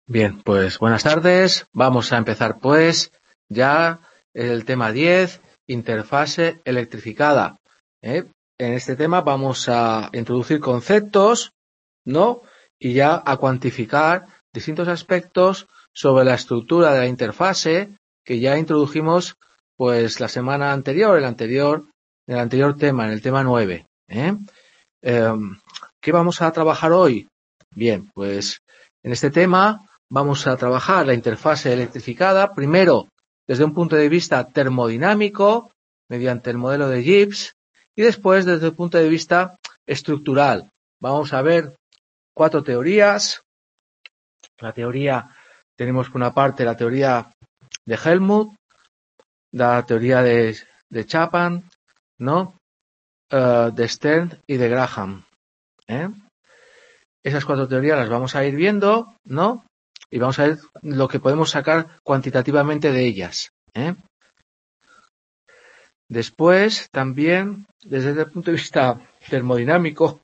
Bien, pues buenas tardes. Vamos a empezar pues ya el tema 10, interfase electrificada. En este tema vamos a introducir conceptos, ¿no? Y ya a cuantificar distintos aspectos sobre la estructura de la interfase que ya introdujimos pues la semana anterior, en el anterior tema, en el tema 9. ¿Qué vamos a trabajar hoy? Bien, pues en este tema vamos a trabajar la interfase electrificada, primero desde un punto de vista termodinámico, mediante el modelo de Gibbs, y después desde el punto de vista estructural. Vamos a ver 4 teorías. Tenemos por una parte la teoría de Helmut, la teoría de Chapman, ¿no? De Stern y de Graham. Esas 4 teorías las vamos a ir viendo, ¿no? Y vamos a ver lo que podemos sacar cuantitativamente de ellas. Después, también, desde el punto de vista termodinámico,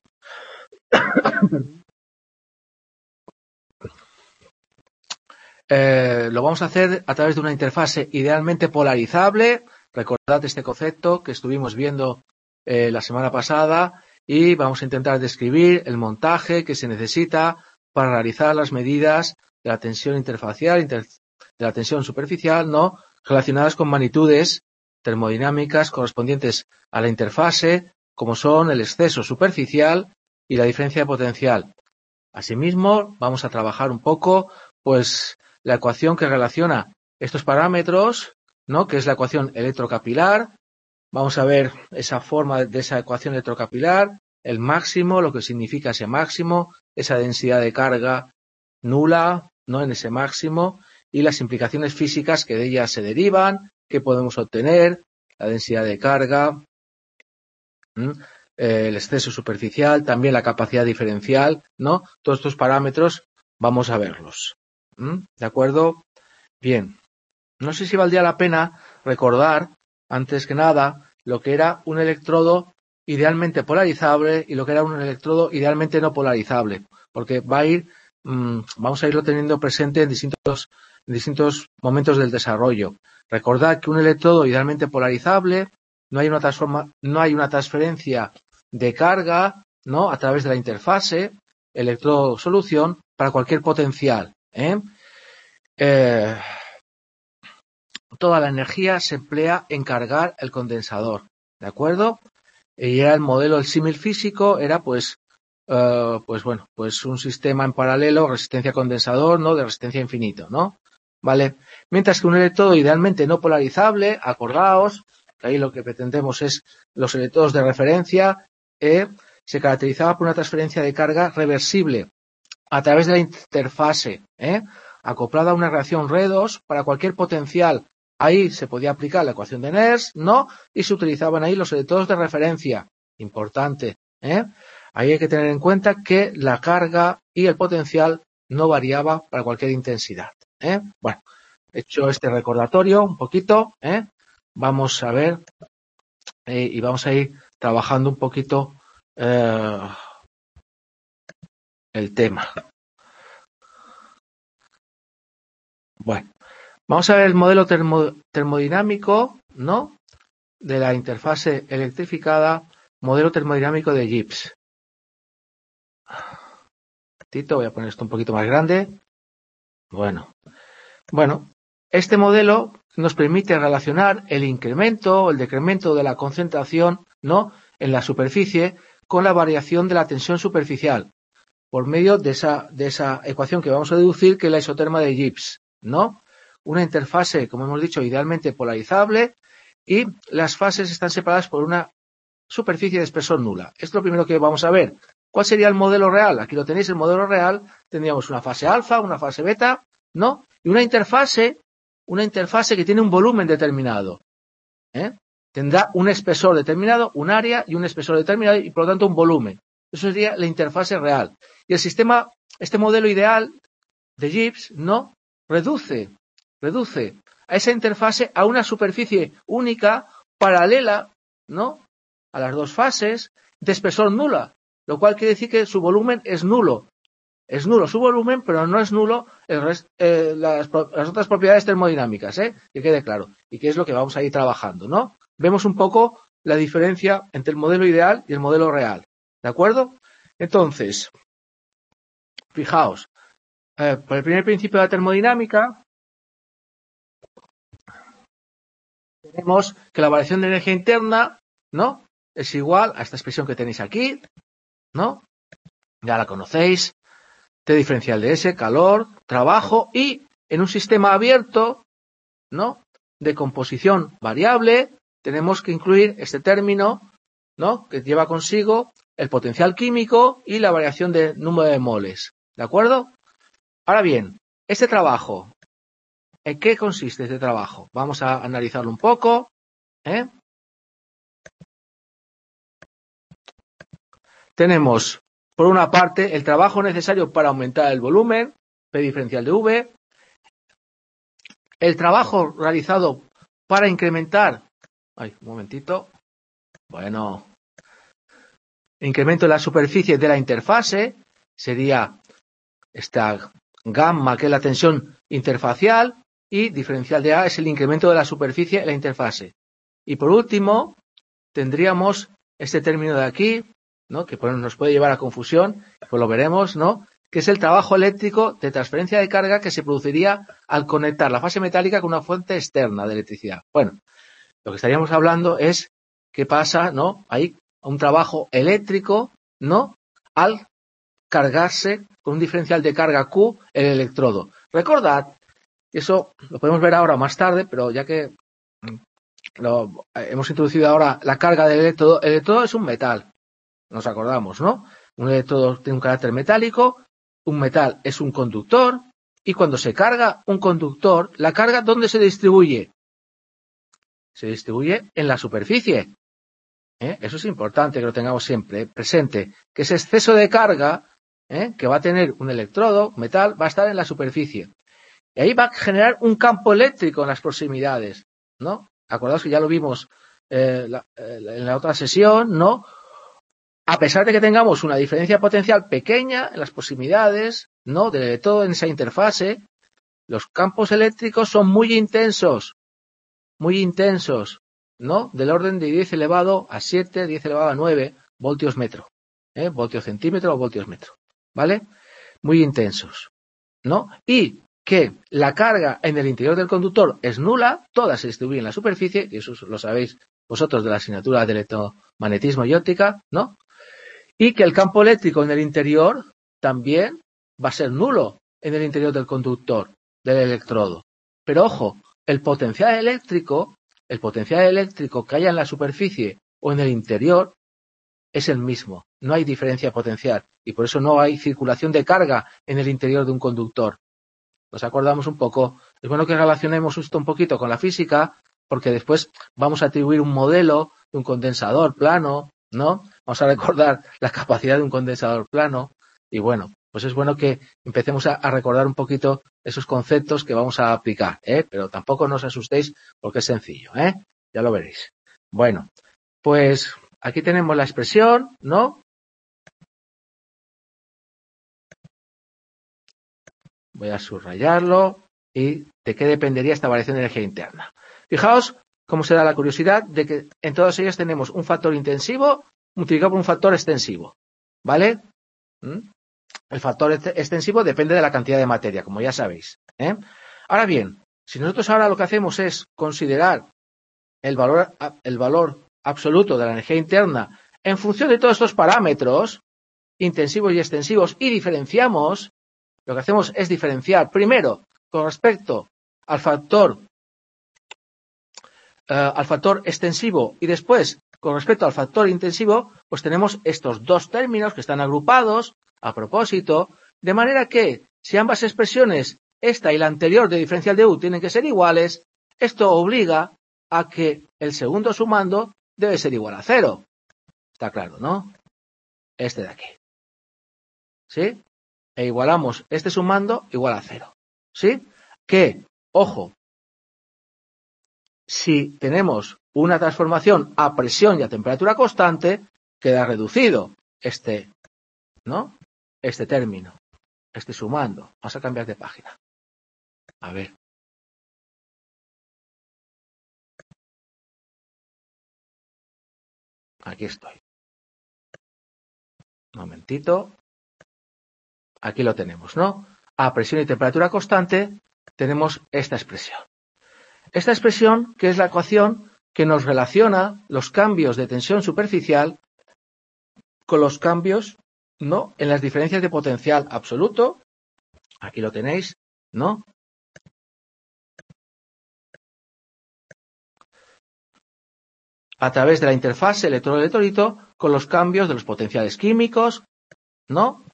lo vamos a hacer a través de una interfase idealmente polarizable. Recordad este concepto que estuvimos viendo la semana pasada y vamos a intentar describir el montaje que se necesita para realizar las medidas de la tensión interfacial, de la tensión superficial, ¿no? Relacionadas con magnitudes termodinámicas correspondientes a la interfase, como son el exceso superficial y la diferencia de potencial. Asimismo, vamos a trabajar un poco, pues, la ecuación que relaciona estos parámetros, ¿no? Que es la ecuación electrocapilar. Vamos a ver esa forma de esa ecuación electrocapilar, el máximo, lo que significa ese máximo, esa densidad de carga nula, ¿no? En ese máximo, y las implicaciones físicas que de ellas se derivan, que podemos obtener, la densidad de carga, el exceso superficial, también la capacidad diferencial, ¿no? Todos estos parámetros vamos a verlos. ¿De acuerdo? Bien. No sé si valdría la pena recordar, antes que nada, lo que era un electrodo idealmente polarizable y lo que era un electrodo idealmente no polarizable, porque vamos a irlo teniendo presente en distintos momentos del desarrollo. Recordad que un electrodo idealmente polarizable no hay una transferencia de carga, ¿no? A través de la interfase electrodo-solución para cualquier potencial. Toda la energía se emplea en cargar el condensador, ¿de acuerdo? Y era el símil físico era pues un sistema en paralelo, resistencia condensador, ¿no? De resistencia infinito, ¿no? ¿Vale? Mientras que un electrodo idealmente no polarizable, acordaos, que ahí lo que pretendemos es los electrodos de referencia, se caracterizaba por una transferencia de carga reversible a través de la interfase, acoplada a una reacción redox para cualquier potencial. Ahí se podía aplicar la ecuación de Nernst, ¿no? Y se utilizaban ahí los electrodos de referencia. Importante, Ahí hay que tener en cuenta que la carga y el potencial no variaba para cualquier intensidad. Bueno, hecho este recordatorio un poquito, vamos a ver y vamos a ir trabajando un poquito el tema. Bueno, vamos a ver el modelo termodinámico, ¿no? De la interfase electrificada, modelo termodinámico de Gibbs. Voy a poner esto un poquito más grande. Bueno, este modelo nos permite relacionar el incremento o el decremento de la concentración, ¿no? En la superficie con la variación de la tensión superficial por medio de esa ecuación que vamos a deducir, que es la isoterma de Gibbs, ¿no? Una interfase, como hemos dicho, idealmente polarizable y las fases están separadas por una superficie de espesor nula. Esto es lo primero que vamos a ver. ¿Cuál sería el modelo real? Aquí lo tenéis, el modelo real. Tendríamos una fase alfa, una fase beta, ¿no? Y una interfase que tiene un volumen determinado. Tendrá un espesor determinado, un área y un espesor determinado y por lo tanto un volumen. Eso sería la interfase real. Y el sistema, este modelo ideal de Gibbs, ¿no? Reduce a esa interfase a una superficie única, paralela, ¿no? A las dos fases, de espesor nula, lo cual quiere decir que su volumen es nulo. Es nulo su volumen, pero no es nulo las otras propiedades termodinámicas, que quede claro. Y que es lo que vamos a ir trabajando, ¿no? Vemos un poco la diferencia entre el modelo ideal y el modelo real. ¿De acuerdo? Entonces, fijaos, por el primer principio de la termodinámica, tenemos que la variación de energía interna, ¿no? Es igual a esta expresión que tenéis aquí, ¿no? Ya la conocéis. T diferencial de S, calor, trabajo, y en un sistema abierto, ¿no? De composición variable, tenemos que incluir este término, ¿no? Que lleva consigo el potencial químico y la variación de número de moles. ¿De acuerdo? Ahora bien, este trabajo, ¿en qué consiste este trabajo? Vamos a analizarlo un poco, Tenemos, por una parte, el trabajo necesario para aumentar el volumen, P diferencial de V, el trabajo realizado para incrementar, un momentito, incremento de la superficie de la interfase, sería esta gamma, que es la tensión interfacial, y diferencial de A es el incremento de la superficie de la interfase. Y por último, tendríamos este término de aquí, ¿no? Que nos puede llevar a confusión, pues lo veremos, ¿no? Que es el trabajo eléctrico de transferencia de carga que se produciría al conectar la fase metálica con una fuente externa de electricidad. Bueno, lo que estaríamos hablando es qué pasa, ¿no? Hay un trabajo eléctrico, ¿no? Al cargarse con un diferencial de carga Q el electrodo. Recordad, eso lo podemos ver ahora más tarde, pero ya que hemos introducido ahora la carga del electrodo, el electrodo es un metal, nos acordamos, ¿no? Un electrodo tiene un carácter metálico, un metal es un conductor, y cuando se carga un conductor, la carga, ¿dónde se distribuye? Se distribuye en la superficie. Eso es importante que lo tengamos siempre presente, que ese exceso de carga que va a tener un electrodo, metal, va a estar en la superficie. Y ahí va a generar un campo eléctrico en las proximidades, ¿no? Acordaos que ya lo vimos en la otra sesión, ¿no? A pesar de que tengamos una diferencia potencial pequeña en las proximidades, ¿no? De electrodo en esa interfase, los campos eléctricos son muy intensos, ¿no? Del orden de 10 elevado a 7, 10 elevado a 9 voltios metro, voltios centímetro o voltios metro, ¿vale? Muy intensos, ¿no? Y que la carga en el interior del conductor es nula, toda se distribuye en la superficie, y eso lo sabéis vosotros de la asignatura de electromagnetismo y óptica, ¿no? Y que el campo eléctrico en el interior también va a ser nulo en el interior del conductor, del electrodo. Pero ojo, el potencial eléctrico que haya en la superficie o en el interior es el mismo. No hay diferencia potencial y por eso no hay circulación de carga en el interior de un conductor. ¿Nos acordamos un poco? Es bueno que relacionemos esto un poquito con la física, porque después vamos a atribuir un modelo de un condensador plano, ¿no? Vamos a recordar la capacidad de un condensador plano y bueno, pues es bueno que empecemos a recordar un poquito esos conceptos que vamos a aplicar, pero tampoco no os asustéis porque es sencillo, ya lo veréis. Bueno, pues aquí tenemos la expresión, ¿no? Voy a subrayarlo. ¿Y de qué dependería esta variación de energía interna? Fijaos cómo se da la curiosidad de que en todas ellas tenemos un factor intensivo multiplicado por un factor extensivo, ¿vale? El factor extensivo depende de la cantidad de materia, como ya sabéis. Ahora bien, si nosotros ahora lo que hacemos es considerar el valor absoluto de la energía interna en función de todos estos parámetros, intensivos y extensivos, y diferenciamos, lo que hacemos es diferenciar primero con respecto al factor extensivo y después con respecto al factor intensivo, pues tenemos estos dos términos que están agrupados a propósito, de manera que si ambas expresiones, esta y la anterior de diferencial de U, tienen que ser iguales, esto obliga a que el segundo sumando debe ser igual a 0. Está claro, ¿no? Este de aquí. ¿Sí? E igualamos este sumando igual a 0. ¿Sí? Que, ojo, si tenemos una transformación a presión y a temperatura constante, queda reducido este término. esté sumando. Vamos a cambiar de página. A ver. Aquí estoy. Un momentito. Aquí lo tenemos, ¿no? A presión y temperatura constante tenemos esta expresión. Esta expresión, que es la ecuación que nos relaciona los cambios de tensión superficial con los cambios, ¿no?, en las diferencias de potencial absoluto. Aquí lo tenéis, ¿no? A través de la interfase electrodo-electrolito con los cambios de los potenciales químicos, ¿no?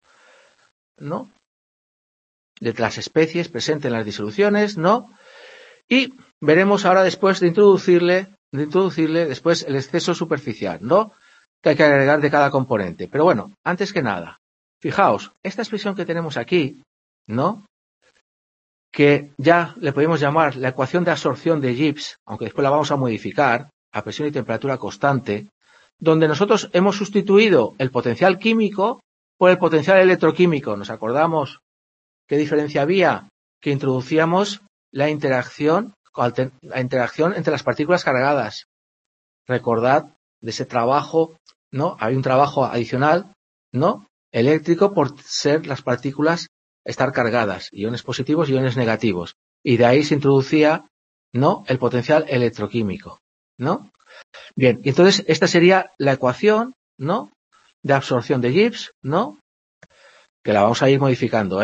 De las especies presentes en las disoluciones, ¿no? Y veremos ahora después de introducirle después el exceso superficial, ¿no?, que hay que agregar de cada componente. Pero bueno, antes que nada, fijaos, esta expresión que tenemos aquí, ¿no?, que ya le podemos llamar la ecuación de absorción de Gibbs, aunque después la vamos a modificar a presión y temperatura constante, donde nosotros hemos sustituido el potencial químico por el potencial electroquímico. ¿Nos acordamos qué diferencia había? Que introducíamos la interacción entre las partículas cargadas. Recordad de ese trabajo, ¿no? Hay un trabajo adicional, ¿no?, eléctrico por ser las partículas estar cargadas, iones positivos y iones negativos. Y de ahí se introducía, ¿no?, el potencial electroquímico, ¿no? Bien, y entonces esta sería la ecuación, ¿no?, de absorción de Gibbs, ¿no?, que la vamos a ir modificando,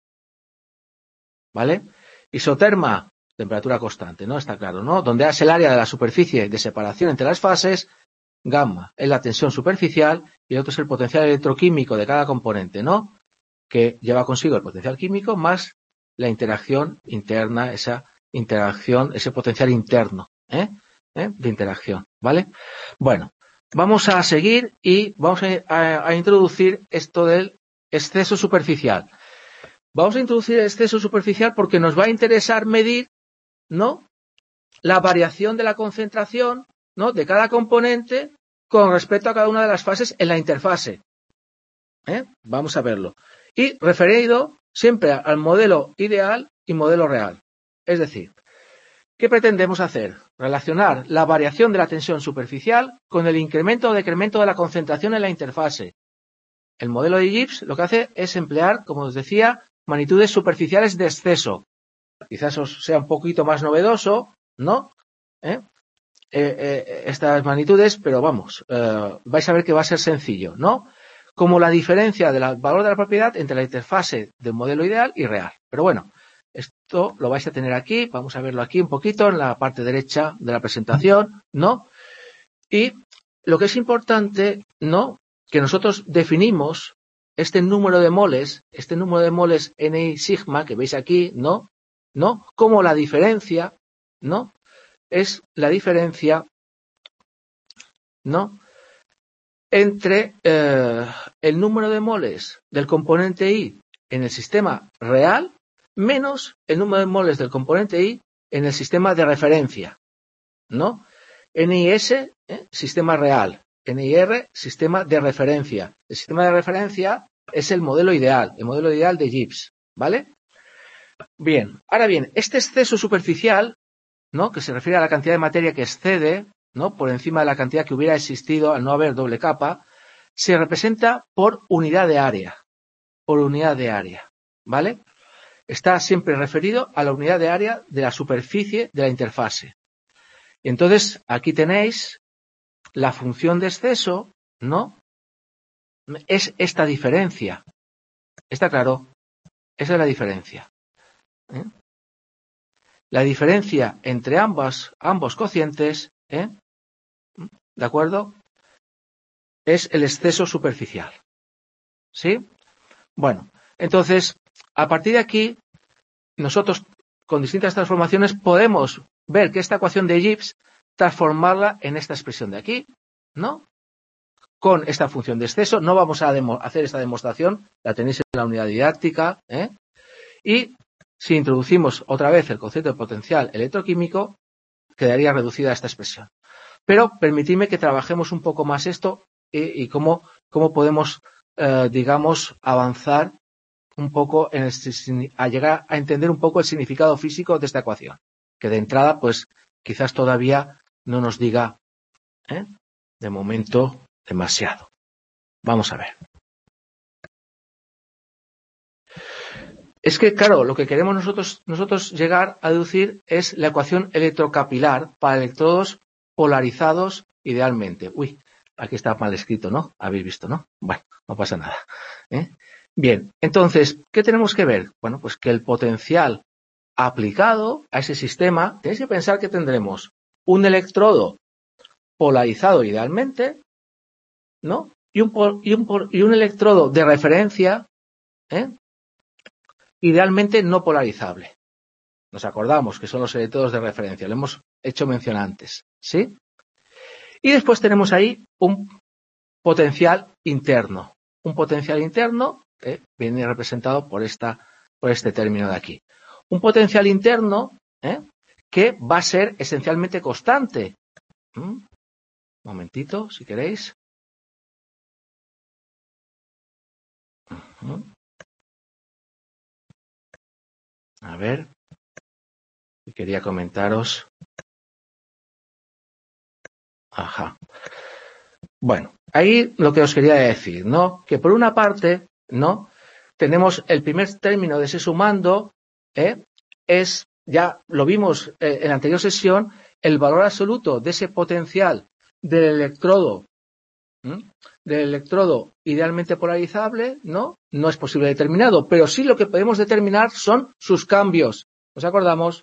¿vale? Isoterma, temperatura constante, ¿no? Está claro, ¿no? Donde es el área de la superficie de separación entre las fases, gamma es la tensión superficial y el otro es el potencial electroquímico de cada componente, ¿no?, que lleva consigo el potencial químico más la interacción interna, esa interacción, ese potencial interno, de interacción, ¿vale? Bueno, vamos a seguir y vamos a introducir esto del exceso superficial. Vamos a introducir el exceso superficial porque nos va a interesar medir, ¿no?, la variación de la concentración, ¿no?, de cada componente con respecto a cada una de las fases en la interfase. Vamos a verlo. Y referido siempre al modelo ideal y modelo real. Es decir, ¿qué pretendemos hacer? Relacionar la variación de la tensión superficial con el incremento o decremento de la concentración en la interfase. El modelo de Gibbs lo que hace es emplear, como os decía, magnitudes superficiales de exceso. Quizás os sea un poquito más novedoso, ¿no?, estas magnitudes, pero vamos, vais a ver que va a ser sencillo, ¿no?, como la diferencia del valor de la propiedad entre la interfase del modelo ideal y real. Pero bueno, esto lo vais a tener aquí, vamos a verlo aquí un poquito en la parte derecha de la presentación, ¿no? Y lo que es importante, ¿no?, que nosotros definimos este número de moles Ni sigma que veis aquí, ¿no?, como la diferencia, ¿no?, es la diferencia, ¿no?, entre el número de moles del componente I en el sistema real menos el número de moles del componente I en el sistema de referencia, ¿no? NIS, sistema real, NIR, sistema de referencia. El sistema de referencia es el modelo ideal de Gibbs, ¿vale? Bien, ahora bien, este exceso superficial, ¿no?, que se refiere a la cantidad de materia que excede, ¿no?, por encima de la cantidad que hubiera existido al no haber doble capa, se representa por unidad de área, ¿vale? Está siempre referido a la unidad de área de la superficie de la interfase. Y entonces, aquí tenéis la función de exceso, ¿no?, es esta diferencia. ¿Está claro? Esa es la diferencia. La diferencia entre ambos cocientes, ¿de acuerdo?, es el exceso superficial. ¿Sí? Bueno, entonces, a partir de aquí, nosotros, con distintas transformaciones, podemos ver que esta ecuación de Gibbs, transformarla en esta expresión de aquí, ¿no?, con esta función de exceso. No vamos a hacer esta demostración, la tenéis en la unidad didáctica, y si introducimos otra vez el concepto de potencial electroquímico, quedaría reducida a esta expresión. Pero permitidme que trabajemos un poco más esto y cómo podemos, digamos, avanzar un poco a llegar a entender un poco el significado físico de esta ecuación, que de entrada, pues, quizás todavía no nos diga, de momento, demasiado. Vamos a ver. Es que, claro, lo que queremos nosotros llegar a deducir es la ecuación electrocapilar para electrodos polarizados idealmente. Uy, aquí está mal escrito, ¿no? Habéis visto, ¿no? Bueno, no pasa nada. Bien, entonces, ¿qué tenemos que ver? Bueno, pues que el potencial aplicado a ese sistema, tenéis que pensar que tendremos un electrodo polarizado idealmente, ¿no? Y un electrodo de referencia, idealmente no polarizable. Nos acordamos que son los electrodos de referencia, lo hemos hecho mención antes, ¿sí? Y después tenemos ahí un potencial interno. Un potencial interno que viene representado por este término de aquí. Un potencial interno que va a ser esencialmente constante. Un momentito, si queréis. A ver, quería comentaros. Ajá. Bueno, ahí lo que os quería decir, ¿no? Que por una parte, ¿no? Tenemos el primer término de ese sumando, es, ya lo vimos en la anterior sesión, el valor absoluto de ese potencial del electrodo idealmente polarizable, ¿no? No es posible determinado, pero sí lo que podemos determinar son sus cambios. ¿Nos acordamos?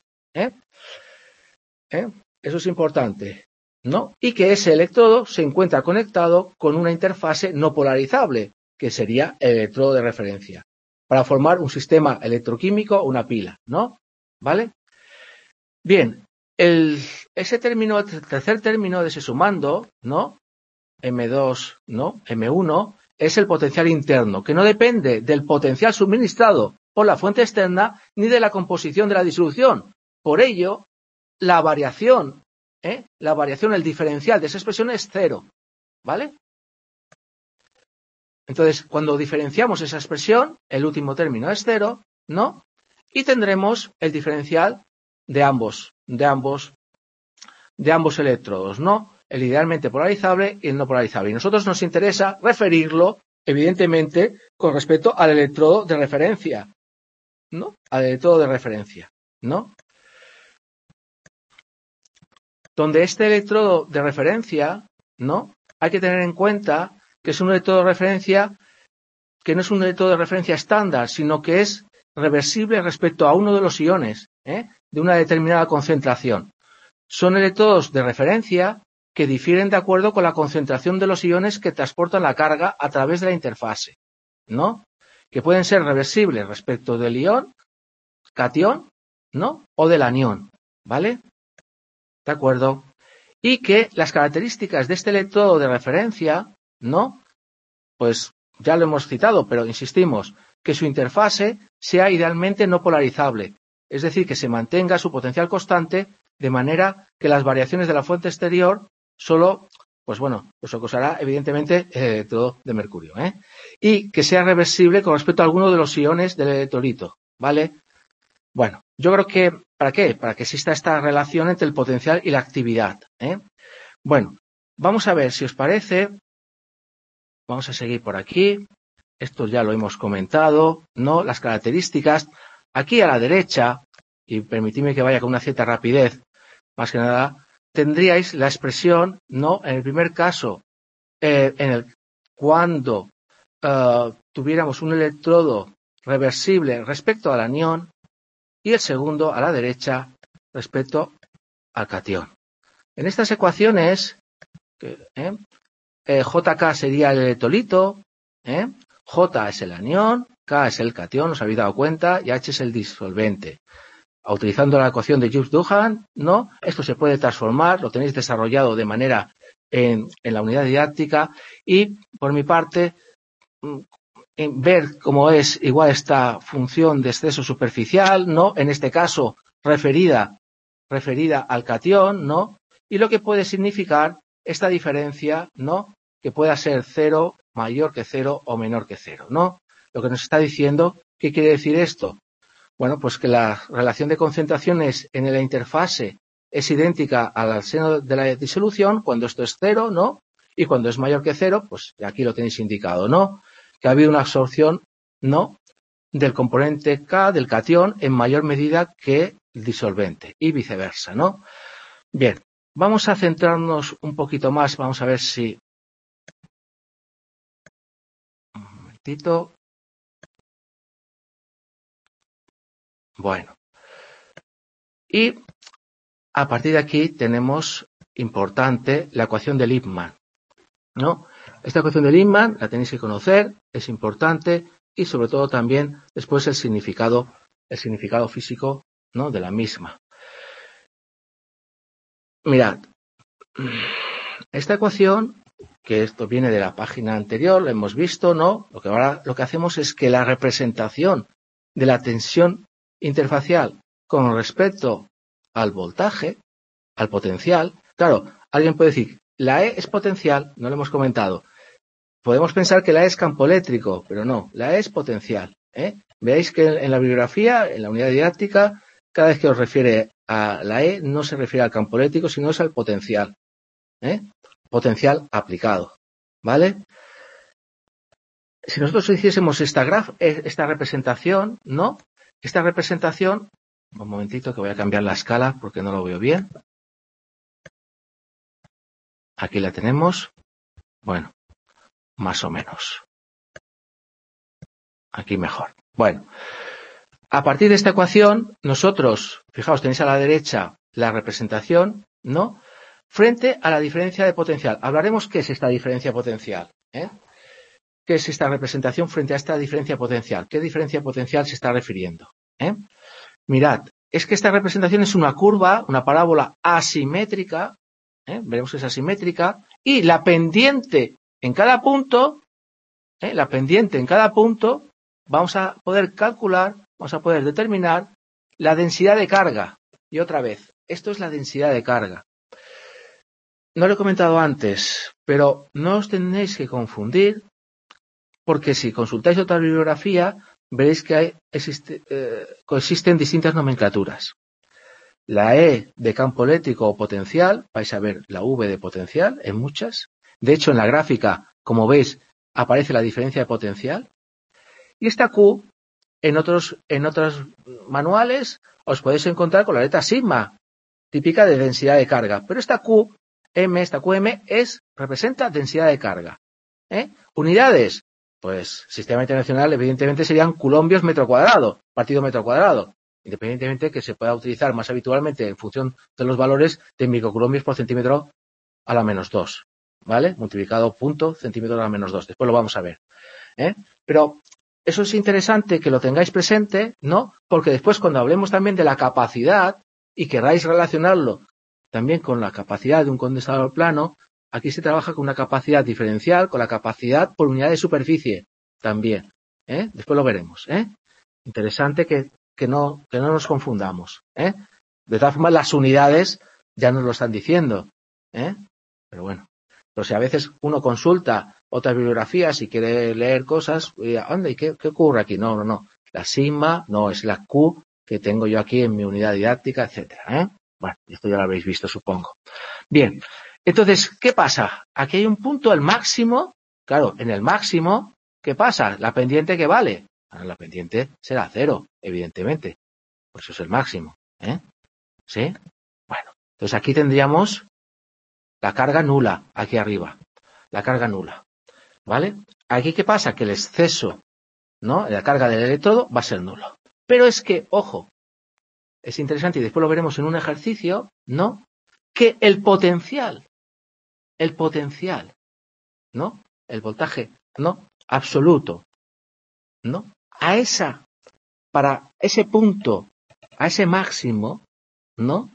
Eso es importante, ¿no? Y que ese electrodo se encuentra conectado con una interfase no polarizable, que sería el electrodo de referencia, para formar un sistema electroquímico o una pila, ¿no? ¿Vale? Bien, ese término, el tercer término de ese sumando, ¿no? M2, ¿no? M1, es el potencial interno, que no depende del potencial suministrado por la fuente externa ni de la composición de la disolución. Por ello, la variación, el diferencial de esa expresión es cero, ¿vale? Entonces, cuando diferenciamos esa expresión, el último término es cero, ¿no? Y tendremos el diferencial de ambos electrodos, ¿no? El idealmente polarizable y el no polarizable. Y a nosotros nos interesa referirlo, evidentemente, con respecto al electrodo de referencia, ¿no? Al electrodo de referencia, ¿no? Donde este electrodo de referencia, ¿no? Hay que tener en cuenta que es un electrodo de referencia que no es un electrodo de referencia estándar, sino que es reversible respecto a uno de los iones, de una determinada concentración. Son electrodos de referencia que difieren de acuerdo con la concentración de los iones que transportan la carga a través de la interfase, ¿no? Que pueden ser reversibles respecto del ion, catión, ¿no? O del anión, ¿vale? ¿De acuerdo? Y que las características de este electrodo de referencia, ¿no? Pues ya lo hemos citado, pero insistimos, que su interfase sea idealmente no polarizable, es decir, que se mantenga su potencial constante de manera que las variaciones de la fuente exterior solo, pues bueno, pues causará evidentemente el electrodo de mercurio, y que sea reversible con respecto a alguno de los iones del electrolito, ¿vale? Bueno, yo creo que, ¿para qué? Para que exista esta relación entre el potencial y la actividad, Bueno, vamos a ver, si os parece, vamos a seguir por aquí. Esto ya lo hemos comentado, ¿no? Las características. Aquí a la derecha, y permitidme que vaya con una cierta rapidez, más que nada, tendríais la expresión, ¿no? En el primer caso, cuando tuviéramos un electrodo reversible respecto al anión, y el segundo a la derecha respecto al catión. En estas ecuaciones, JK sería el electrolito, J es el anión, K es el catión, os habéis dado cuenta, y H es el disolvente. Utilizando la ecuación de Gibbs-Duhan, ¿no? Esto se puede transformar, lo tenéis desarrollado de manera en la unidad didáctica, y por mi parte, ver cómo es igual esta función de exceso superficial, ¿no? En este caso, referida al catión, ¿no? Y lo que puede significar esta diferencia, ¿no? Que pueda ser 0, mayor que 0 o menor que 0, ¿no? Lo que nos está diciendo ¿Qué quiere decir esto? Bueno, pues que la relación de concentraciones en la interfase es idéntica al seno de la disolución cuando esto es 0, ¿no? Y cuando es mayor que 0, pues aquí lo tenéis indicado, ¿no? Que ha habido una absorción, ¿no?, del componente K, del catión, en mayor medida que el disolvente y viceversa, ¿no? Bien, vamos a centrarnos un poquito más, vamos a ver si... Un momentito. Bueno. Y a partir de aquí tenemos importante la ecuación de Lippmann, ¿no? Esta ecuación de Lippmann la tenéis que conocer, es importante y sobre todo también después el significado físico, ¿no?, de la misma. Mirad, esta ecuación, que esto viene de la página anterior, lo hemos visto, ¿no? Lo que hacemos es que la representación de la tensión interfacial con respecto al voltaje, al potencial, claro, alguien puede decir, la E es potencial, no lo hemos comentado. Podemos pensar que la E es campo eléctrico, pero no, la E es potencial, ¿eh? Veáis que en la bibliografía, en la unidad didáctica, cada vez que os refiere a la E, no se refiere al campo eléctrico, sino es al potencial, ¿eh? Potencial aplicado, ¿vale? Si nosotros hiciésemos esta representación, ¿no? Esta representación, un momentito que voy a cambiar la escala porque no lo veo bien. Aquí la tenemos. Bueno, más o menos. Aquí mejor. Bueno, a partir de esta ecuación, nosotros, fijaos, tenéis a la derecha la representación, ¿no?, frente a la diferencia de potencial. Hablaremos qué es esta diferencia potencial, ¿eh? ¿Qué es esta representación frente a esta diferencia potencial? ¿Qué diferencia potencial se está refiriendo? Mirad, es que esta representación es una curva, una parábola asimétrica, veremos que es asimétrica, y la pendiente en cada punto, vamos a poder calcular, vamos a poder determinar la densidad de carga. Y otra vez, esto es la densidad de carga. No lo he comentado antes, pero no os tenéis que confundir, porque si consultáis otra bibliografía, veréis que coexisten distintas nomenclaturas. La E de campo eléctrico o potencial, vais a ver la V de potencial en muchas. De hecho, en la gráfica, como veis, aparece la diferencia de potencial. Y esta Q, en otros manuales, os podéis encontrar con la letra sigma, típica de densidad de carga. Pero esta QM, representa densidad de carga. Unidades, pues sistema internacional, evidentemente serían coulombios metro cuadrado, partido metro cuadrado, independientemente que se pueda utilizar más habitualmente en función de los valores de microcoulombios por centímetro a la menos 2, ¿vale? Multiplicado punto centímetro a la menos 2. Después lo vamos a ver, Pero eso es interesante que lo tengáis presente, ¿no? Porque después cuando hablemos también de la capacidad y queráis relacionarlo también con la capacidad de un condensador plano, aquí se trabaja con una capacidad diferencial, con la capacidad por unidad de superficie también. Después lo veremos. Interesante que no nos confundamos. De todas formas, las unidades ya nos lo están diciendo. Pero bueno. Pero si a veces uno consulta otras bibliografías y quiere leer cosas, anda, ¿y qué ocurre aquí? No. La sigma no es la Q que tengo yo aquí en mi unidad didáctica, etcétera. Bueno, esto ya lo habréis visto, supongo. Bien. Entonces, ¿qué pasa? Aquí hay un punto, el máximo. Claro, en el máximo, ¿qué pasa? La pendiente, ¿qué vale? Bueno, la pendiente será 0, evidentemente. Pues eso es el máximo. ¿Sí? Bueno, entonces aquí tendríamos la carga nula, aquí arriba. La carga nula. ¿Vale? Aquí, ¿qué pasa? Que el exceso, ¿no?, la carga del electrodo va a ser nulo. Pero es que, ojo, es interesante y después lo veremos en un ejercicio, ¿no?, que el potencial, ¿no?, el voltaje, ¿no?, absoluto, ¿no?, para ese punto, a ese máximo, ¿no?,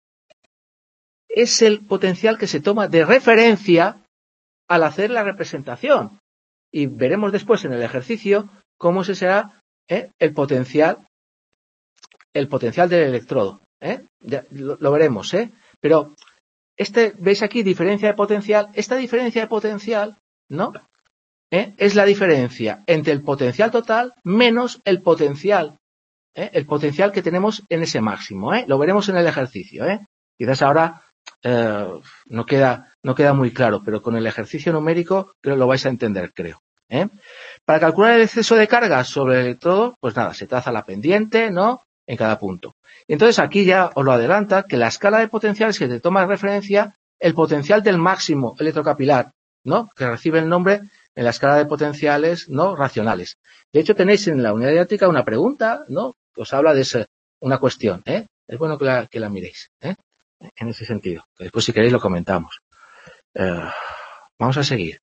es el potencial que se toma de referencia al hacer la representación. Y veremos después en el ejercicio cómo ese será el potencial del electrodo. Ya, lo veremos, Pero veis aquí diferencia de potencial. Esta diferencia de potencial, ¿no?, es la diferencia entre el potencial total menos el potencial que tenemos en ese máximo. Lo veremos en el ejercicio. Quizás ahora no queda muy claro, pero con el ejercicio numérico creo que lo vais a entender, creo. Para calcular el exceso de carga sobre el electrodo, pues nada, se traza la pendiente, ¿no?, en cada punto. Y entonces aquí ya os lo adelanta que la escala de potenciales que te toma de referencia el potencial del máximo electrocapilar, ¿no?, que recibe el nombre en la escala de potenciales, ¿no?, racionales. De hecho, tenéis en la unidad didáctica una pregunta, ¿no?, que os habla de una cuestión. Es bueno que la miréis, en ese sentido. Después, si queréis, lo comentamos. Vamos a seguir.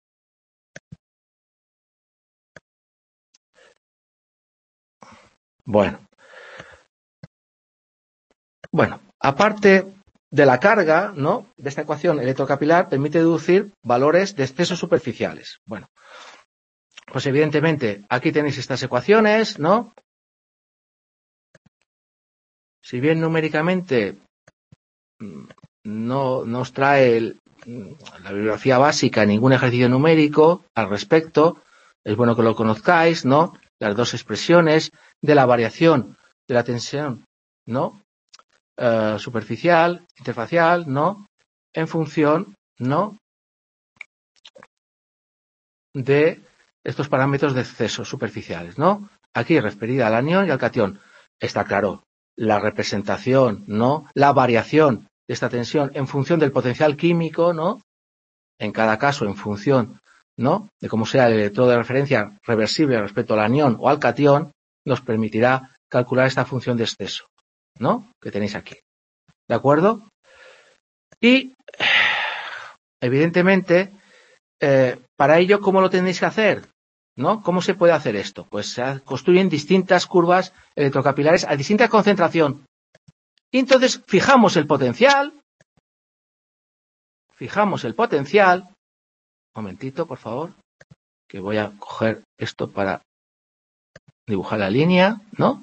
Bueno, aparte de la carga, ¿no?, de esta ecuación electrocapilar permite deducir valores de excesos superficiales. Bueno, pues evidentemente aquí tenéis estas ecuaciones, ¿no? Si bien numéricamente no os trae la bibliografía básica ningún ejercicio numérico al respecto, es bueno que lo conozcáis, ¿no? Las dos expresiones de la variación de la tensión, ¿no?, superficial, interfacial, ¿no?, en función, ¿no?, de estos parámetros de excesos superficiales, ¿no? Aquí referida al anión y al catión. Está claro, la representación, ¿no?, la variación de esta tensión en función del potencial químico, ¿no?, en cada caso en función, ¿no?, de cómo sea el electrodo de referencia reversible respecto al anión o al catión, nos permitirá calcular esta función de exceso, ¿no?, que tenéis aquí. ¿De acuerdo? Y, evidentemente, para ello, ¿cómo lo tenéis que hacer? ¿No? ¿Cómo se puede hacer esto? Pues se construyen distintas curvas electrocapilares a distinta concentración. Y entonces fijamos el potencial. Un momentito, por favor, que voy a coger esto para dibujar la línea, ¿no?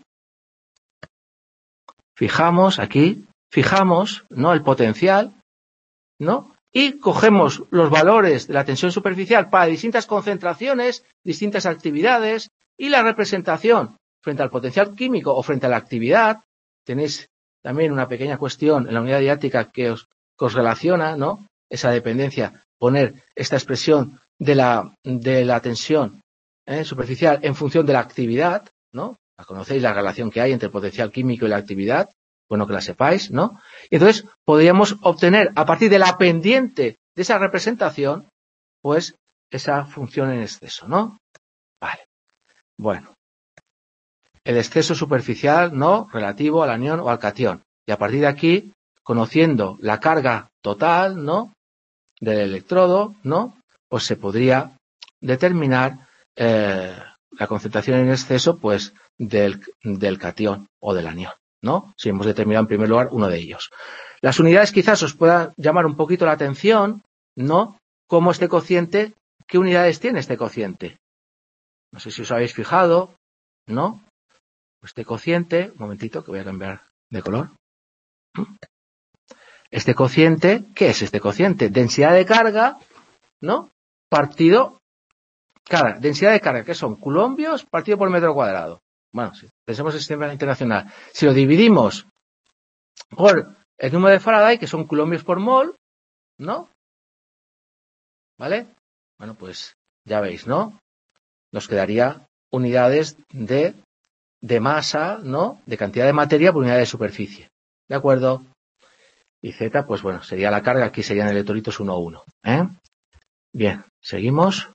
Fijamos aquí, ¿no?, el potencial, ¿no? Y cogemos los valores de la tensión superficial para distintas concentraciones, distintas actividades, y la representación frente al potencial químico o frente a la actividad. Tenéis también una pequeña cuestión en la unidad didáctica que os relaciona, ¿no?, esa dependencia, poner esta expresión de la tensión superficial en función de la actividad, ¿no? Conocéis la relación que hay entre el potencial químico y la actividad. Bueno, que la sepáis, ¿no? Y entonces podríamos obtener a partir de la pendiente de esa representación, pues esa función en exceso, ¿no? Vale. Bueno, el exceso superficial, ¿no?, relativo al anión o al catión. Y a partir de aquí, conociendo la carga total, ¿no?, del electrodo, ¿no?, pues se podría determinar la concentración en exceso, pues del catión o del anión, ¿no? Si hemos determinado en primer lugar uno de ellos. Las unidades quizás os puedan llamar un poquito la atención, ¿no?, como este cociente, ¿qué unidades tiene este cociente? No sé si os habéis fijado, ¿no? Este cociente, un momentito que voy a cambiar de color. Este cociente, ¿qué es este cociente? Densidad de carga, ¿no?, partido, claro, densidad de carga, que son coulombios partido por metro cuadrado. Bueno, si pensemos en el sistema internacional, si lo dividimos por el número de Faraday, que son coulombios por mol, ¿no? ¿Vale? Bueno, pues ya veis, ¿no? Nos quedaría unidades de masa, ¿no?, de cantidad de materia por unidad de superficie. ¿De acuerdo? Y Z, pues bueno, sería la carga, aquí serían electrolitos 1 a 1. Bien, seguimos.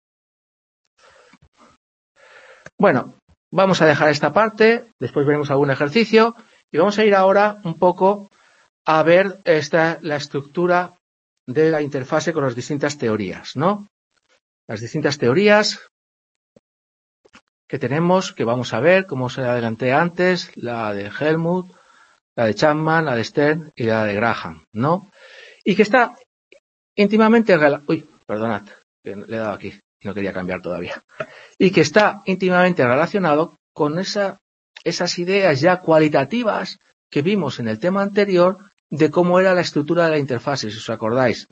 Bueno, vamos a dejar esta parte, después veremos algún ejercicio y vamos a ir ahora un poco a ver la estructura de la interfase con las distintas teorías, ¿no? Las distintas teorías que tenemos, que vamos a ver, como os adelanté antes, la de Helmut, la de Chapman, la de Stern y la de Graham, ¿no? Y que está íntimamente perdonad, que le he dado aquí, no quería cambiar todavía. Y que está íntimamente relacionado con esas ideas ya cualitativas que vimos en el tema anterior de cómo era la estructura de la interfase, si os acordáis.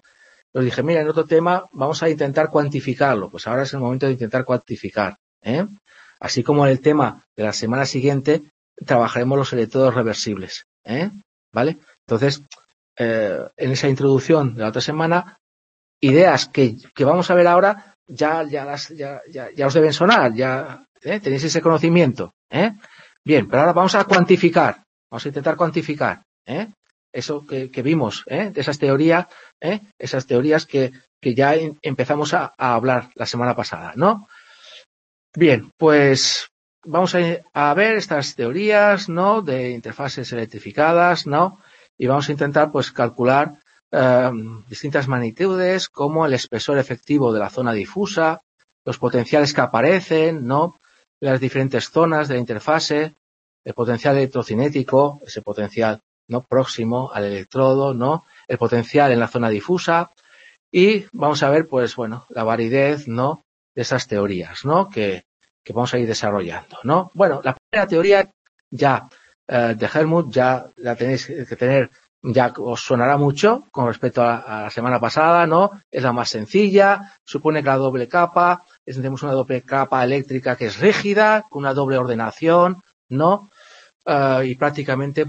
os dije, mira, en otro tema vamos a intentar cuantificarlo. Pues ahora es el momento de intentar cuantificar, ¿eh? Así como en el tema de la semana siguiente trabajaremos los electrodos reversibles, ¿eh? ¿Vale? Entonces, en esa introducción de la otra semana, ideas que vamos a ver ahora ya os deben sonar, ya tenéis ese conocimiento, ¿eh? Bien, pero ahora vamos a cuantificar, vamos a intentar cuantificar, ¿eh? Eso que vimos, de esas teorías, esas teorías que ya empezamos a hablar la semana pasada, ¿no? Bien, pues vamos a ver estas teorías, ¿no? De interfaces electrificadas, ¿no? Y vamos a intentar, pues, calcular distintas magnitudes, como el espesor efectivo de la zona difusa, los potenciales que aparecen, ¿no? Las diferentes zonas de la interfase, el potencial electrocinético, ese potencial no próximo al electrodo, ¿no? El potencial en la zona difusa, y vamos a ver, pues, bueno, la validez, ¿no? De esas teorías, ¿no? Que vamos a ir desarrollando, ¿no? Bueno, la primera teoría ya de Helmut ya la tenéis que tener, ya os sonará mucho con respecto a la semana pasada, ¿no? Es la más sencilla, supone que la doble capa, tenemos una doble capa eléctrica que es rígida, con una doble ordenación, ¿no? Y prácticamente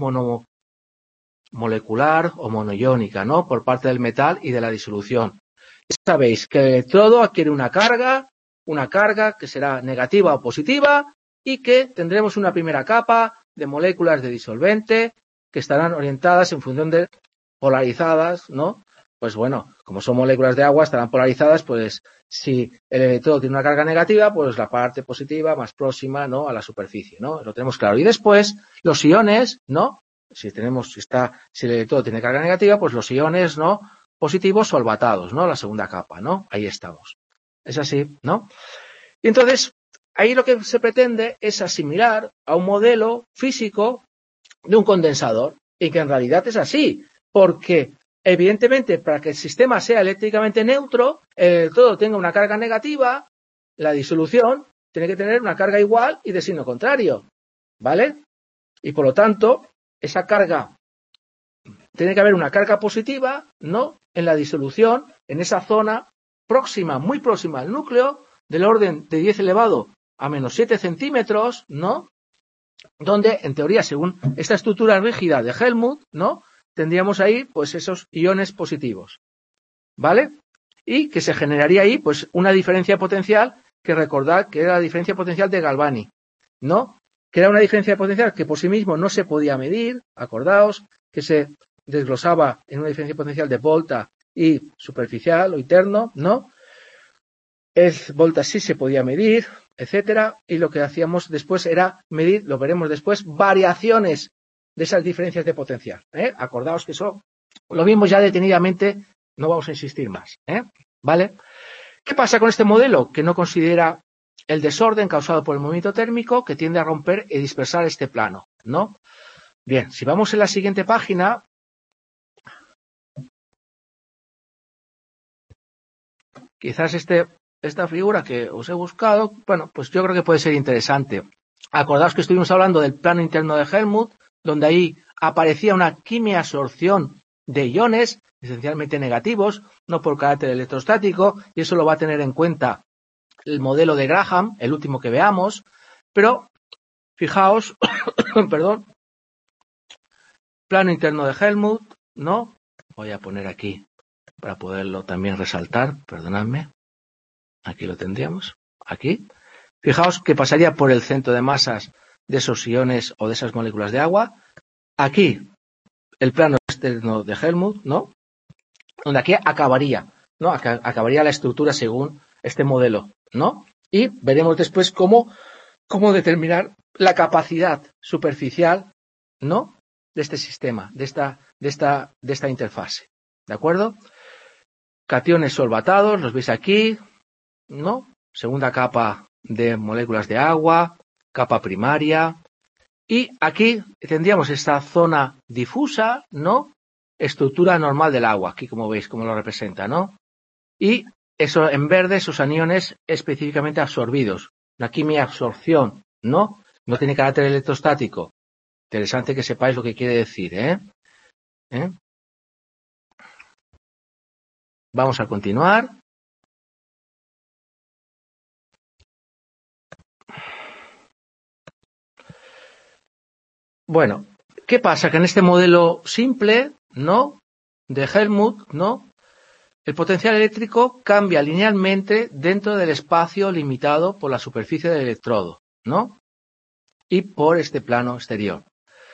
molecular o monoiónica, ¿no? Por parte del metal y de la disolución. Ya sabéis que el electrodo adquiere una carga que será negativa o positiva, y que tendremos una primera capa de moléculas de disolvente que estarán orientadas en función de polarizadas, ¿no? Pues bueno, como son moléculas de agua, estarán polarizadas, pues si el electrodo tiene una carga negativa, pues la parte positiva más próxima, ¿no? A la superficie, ¿no? Lo tenemos claro. Y después, los iones, ¿no? Si el electrodo tiene carga negativa, pues los iones, ¿no? Positivos solvatados, ¿no? La segunda capa, ¿no? Ahí estamos. Es así, ¿no? Y entonces, ahí lo que se pretende es asimilar a un modelo físico de un condensador, y que en realidad es así, porque evidentemente para que el sistema sea eléctricamente neutro, el electrodo tenga una carga negativa, la disolución tiene que tener una carga igual y de signo contrario, ¿vale? Y por lo tanto, esa carga, tiene que haber una carga positiva, ¿no? En la disolución, en esa zona próxima, muy próxima al núcleo, del orden de 10 elevado a menos 7 centímetros, ¿no? Donde, en teoría, según esta estructura rígida de Helmut, ¿no? Tendríamos ahí, pues, esos iones positivos, ¿vale? Y que se generaría ahí, pues, una diferencia potencial, que recordad que era la diferencia potencial de Galvani, ¿no? Que era una diferencia potencial que por sí mismo no se podía medir, acordaos, que se desglosaba en una diferencia potencial de volta y superficial o interno, ¿no? El volta sí se podía medir, etcétera, y lo que hacíamos después era medir, lo veremos después, variaciones de esas diferencias de potencial, ¿eh? Acordaos que eso lo vimos ya detenidamente, no vamos a insistir más, ¿eh? ¿Vale? ¿Qué pasa con este modelo? Que no considera el desorden causado por el movimiento térmico, que tiende a romper y dispersar este plano, ¿no? Bien, si vamos en la siguiente página, quizás esta figura que os he buscado, bueno, pues yo creo que puede ser interesante. Acordaos que estuvimos hablando del plano interno de Helmut, donde ahí aparecía una quimiabsorción de iones, esencialmente negativos, no por carácter electrostático, y eso lo va a tener en cuenta el modelo de Graham, el último que veamos, pero fijaos, perdón, plano interno de Helmut, ¿no? Voy a poner aquí para poderlo también resaltar, perdonadme. Aquí lo tendríamos, aquí. Fijaos que pasaría por el centro de masas de esos iones o de esas moléculas de agua. Aquí, el plano externo de Helmut, ¿no? Donde aquí acabaría, ¿no? Acabaría la estructura según este modelo, ¿no? Y veremos después cómo determinar la capacidad superficial, ¿no? De este sistema, de esta interfase. ¿De acuerdo? Cationes solvatados, los veis aquí, ¿no? Segunda capa de moléculas de agua, capa primaria, y aquí tendríamos esta zona difusa, ¿no? Estructura normal del agua, aquí como veis, como lo representa, ¿no? Y eso en verde, esos aniones específicamente absorbidos, una quimiabsorción, ¿no? No tiene carácter electrostático. Interesante que sepáis lo que quiere decir, ¿eh? Vamos a continuar. Bueno, ¿qué pasa? Que en este modelo simple, ¿no?, de Helmut, ¿no?, el potencial eléctrico cambia linealmente dentro del espacio limitado por la superficie del electrodo, ¿no?, y por este plano exterior.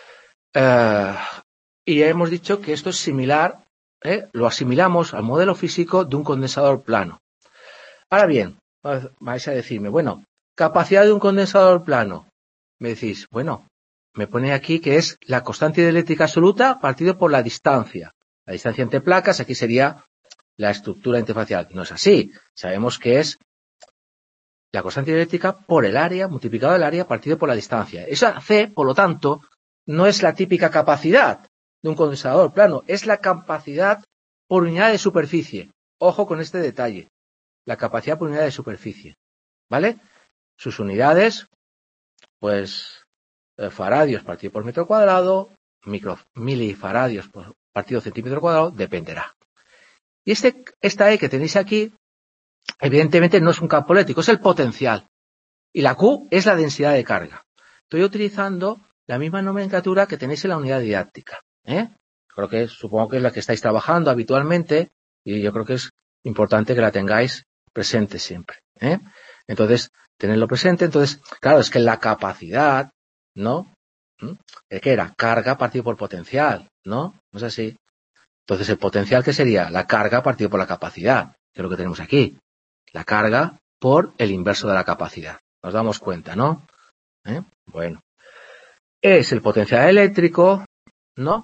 Y hemos dicho que esto es similar, lo asimilamos al modelo físico de un condensador plano. Ahora bien, vais a decirme, bueno, capacidad de un condensador plano. Me decís, bueno, me pone aquí que es la constante dieléctrica absoluta partido por la distancia. La distancia entre placas, aquí sería la estructura interfacial. No es así. Sabemos que es la constante dieléctrica por el área, multiplicado el área partido por la distancia. Esa C, por lo tanto, no es la típica capacidad de un condensador plano, es la capacidad por unidad de superficie. Ojo con este detalle. La capacidad por unidad de superficie. ¿Vale? Sus unidades, pues, faradios partido por metro cuadrado, milifaradios por partido centímetro cuadrado, dependerá. Y esta E que tenéis aquí, evidentemente no es un campo eléctrico, es el potencial. Y la Q es la densidad de carga. Estoy utilizando la misma nomenclatura que tenéis en la unidad didáctica. Supongo que es la que estáis trabajando habitualmente y yo creo que es importante que la tengáis presente siempre. Entonces, tenerlo presente. Entonces, claro, es que la capacidad, ¿no? ¿Qué era? Carga partido por potencial, ¿no? No es así. Entonces, el potencial, ¿qué sería? La carga partido por la capacidad, que es lo que tenemos aquí. La carga por el inverso de la capacidad. Nos damos cuenta, ¿no? Bueno. Es el potencial eléctrico, ¿no?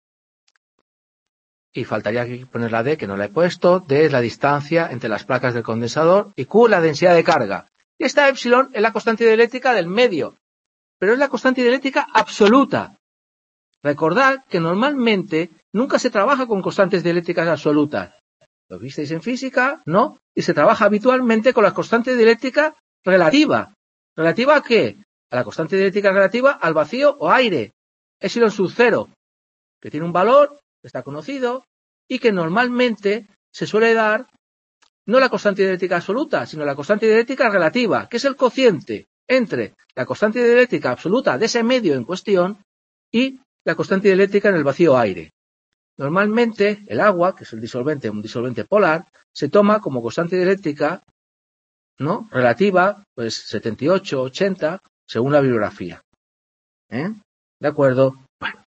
Y faltaría aquí poner la D, que no la he puesto. D es la distancia entre las placas del condensador y Q la densidad de carga. Y esta epsilon es la constante dieléctrica del medio, pero es la constante dieléctrica absoluta. Recordad que normalmente nunca se trabaja con constantes dieléctricas absolutas. ¿Lo visteis en física? ¿No? Y se trabaja habitualmente con la constante dieléctrica relativa. ¿Relativa a qué? A la constante dieléctrica relativa al vacío o aire. Epsilon sub 0, que tiene un valor que está conocido y que normalmente se suele dar no la constante dieléctrica absoluta, sino la constante dieléctrica relativa, que es el cociente entre la constante dieléctrica absoluta de ese medio en cuestión y la constante dieléctrica en el vacío aire. Normalmente el agua, que es un disolvente polar, se toma como constante dieléctrica, ¿no?, relativa, pues 78, 80, según la bibliografía. ¿De acuerdo? Bueno.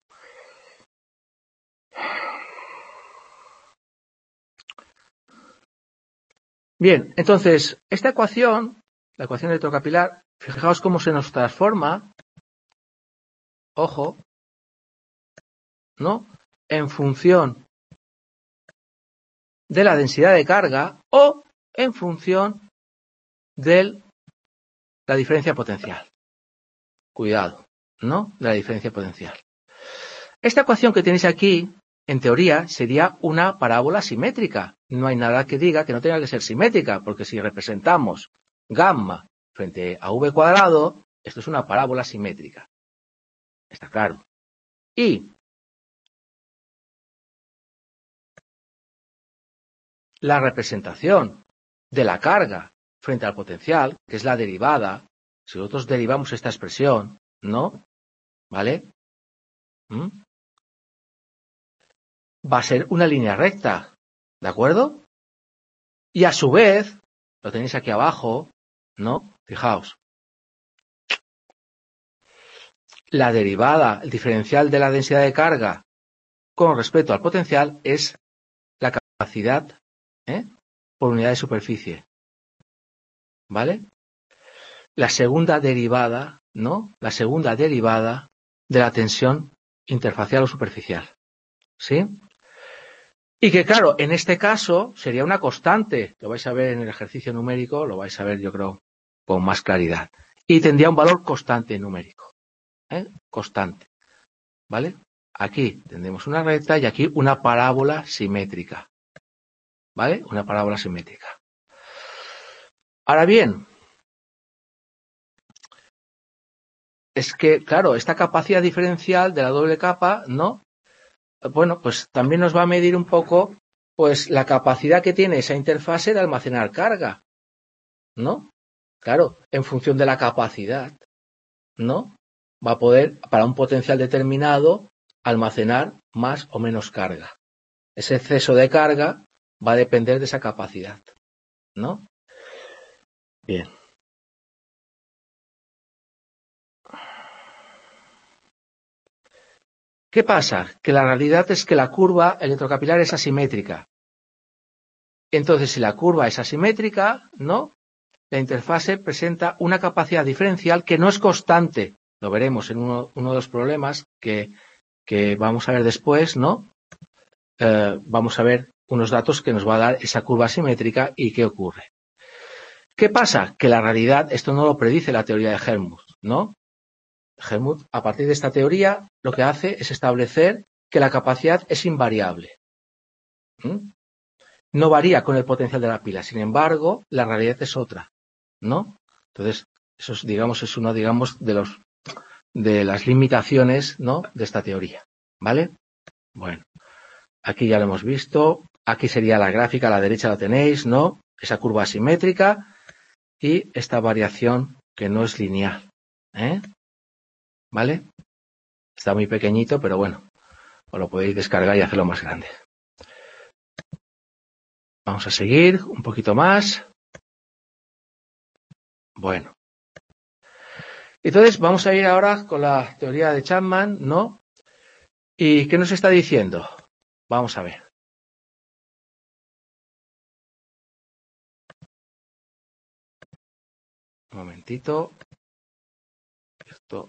Bien, entonces, esta ecuación, la ecuación electrocapilar, fijaos cómo se nos transforma, ojo, ¿no?, en función de la densidad de carga o en función de la diferencia potencial. Cuidado, ¿no?, de la diferencia potencial. Esta ecuación que tenéis aquí, en teoría, sería una parábola simétrica. No hay nada que diga que no tenga que ser simétrica, porque si representamos gamma frente a v cuadrado, esto es una parábola simétrica. Está claro. Y la representación de la carga frente al potencial, que es la derivada, si nosotros derivamos esta expresión, ¿no?, ¿vale?, va a ser una línea recta, ¿de acuerdo? Y a su vez, lo tenéis aquí abajo, ¿no? Fijaos. La derivada, el diferencial de la densidad de carga con respecto al potencial es la capacidad por unidad de superficie. ¿Vale? La segunda derivada, ¿no? La segunda derivada de la tensión interfacial o superficial. ¿Sí? Y que, claro, en este caso sería una constante. Lo vais a ver en el ejercicio numérico, lo vais a ver, yo creo, con más claridad. Y tendría un valor constante numérico. Constante. ¿Vale? Aquí tendremos una recta y aquí una parábola simétrica. ¿Vale? Una parábola simétrica. Ahora bien, es que, claro, esta capacidad diferencial de la doble capa, ¿no? Bueno, pues también nos va a medir un poco pues la capacidad que tiene esa interfase de almacenar carga, ¿no? Claro, en función de la capacidad, ¿no? Va a poder, para un potencial determinado, almacenar más o menos carga. Ese exceso de carga va a depender de esa capacidad, ¿no? Bien. ¿Qué pasa? Que la realidad es que la curva electrocapilar es asimétrica. Entonces, si la curva es asimétrica, ¿no? La interfase presenta una capacidad diferencial que no es constante. Lo veremos en uno de los problemas que vamos a ver después, ¿no? Vamos a ver unos datos que nos va a dar esa curva asimétrica y qué ocurre. ¿Qué pasa? Que la realidad, esto no lo predice la teoría de Helmholtz, ¿no? Helmholtz, a partir de esta teoría, lo que hace es establecer que la capacidad es invariable. No varía con el potencial de la pila. Sin embargo, la realidad es otra, ¿no? Entonces, eso es, digamos, es uno, digamos, de las limitaciones, ¿no? De esta teoría, ¿vale? Bueno, aquí ya lo hemos visto. Aquí sería la gráfica, a la derecha la tenéis, ¿no? Esa curva asimétrica y esta variación que no es lineal, ¿vale? Está muy pequeñito, pero bueno, os lo podéis descargar y hacerlo más grande. Vamos a seguir un poquito más. Bueno. Entonces, vamos a ir ahora con la teoría de Chapman, ¿no? ¿Y qué nos está diciendo? Vamos a ver. Un momentito. Esto.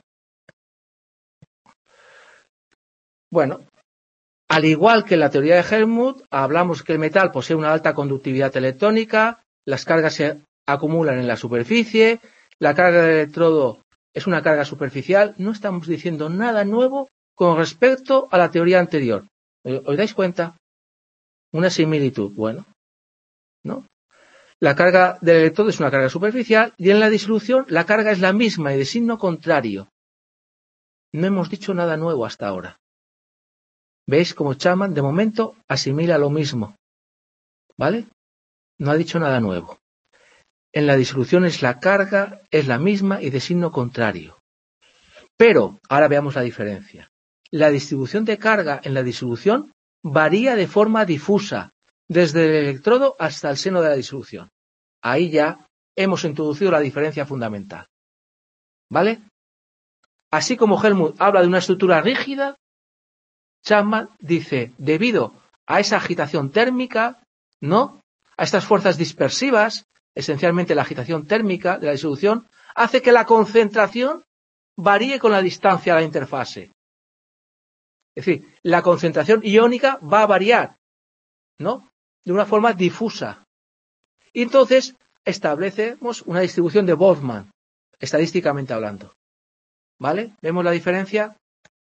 Bueno, al igual que en la teoría de Helmholtz, hablamos que el metal posee una alta conductividad electrónica, las cargas se acumulan en la superficie, la carga del electrodo es una carga superficial. No estamos diciendo nada nuevo con respecto a la teoría anterior. ¿Os dais cuenta? Una similitud. Bueno, ¿no? La carga del electrodo es una carga superficial y en la disolución la carga es la misma y de signo contrario. No hemos dicho nada nuevo hasta ahora. ¿Veis cómo Chapman de momento asimila lo mismo? ¿Vale? No ha dicho nada nuevo. En la disolución la carga es la misma y de signo contrario. Pero, ahora veamos la diferencia. La distribución de carga en la disolución varía de forma difusa, desde el electrodo hasta el seno de la disolución. Ahí ya hemos introducido la diferencia fundamental. ¿Vale? Así como Helmholtz habla de una estructura rígida, Chapman dice, debido a esa agitación térmica, ¿no? A estas fuerzas dispersivas, esencialmente la agitación térmica de la disolución, hace que la concentración varíe con la distancia a la interfase. Es decir, la concentración iónica va a variar, ¿no? De una forma difusa. Y entonces establecemos una distribución de Boltzmann, estadísticamente hablando. ¿Vale? ¿Vemos la diferencia?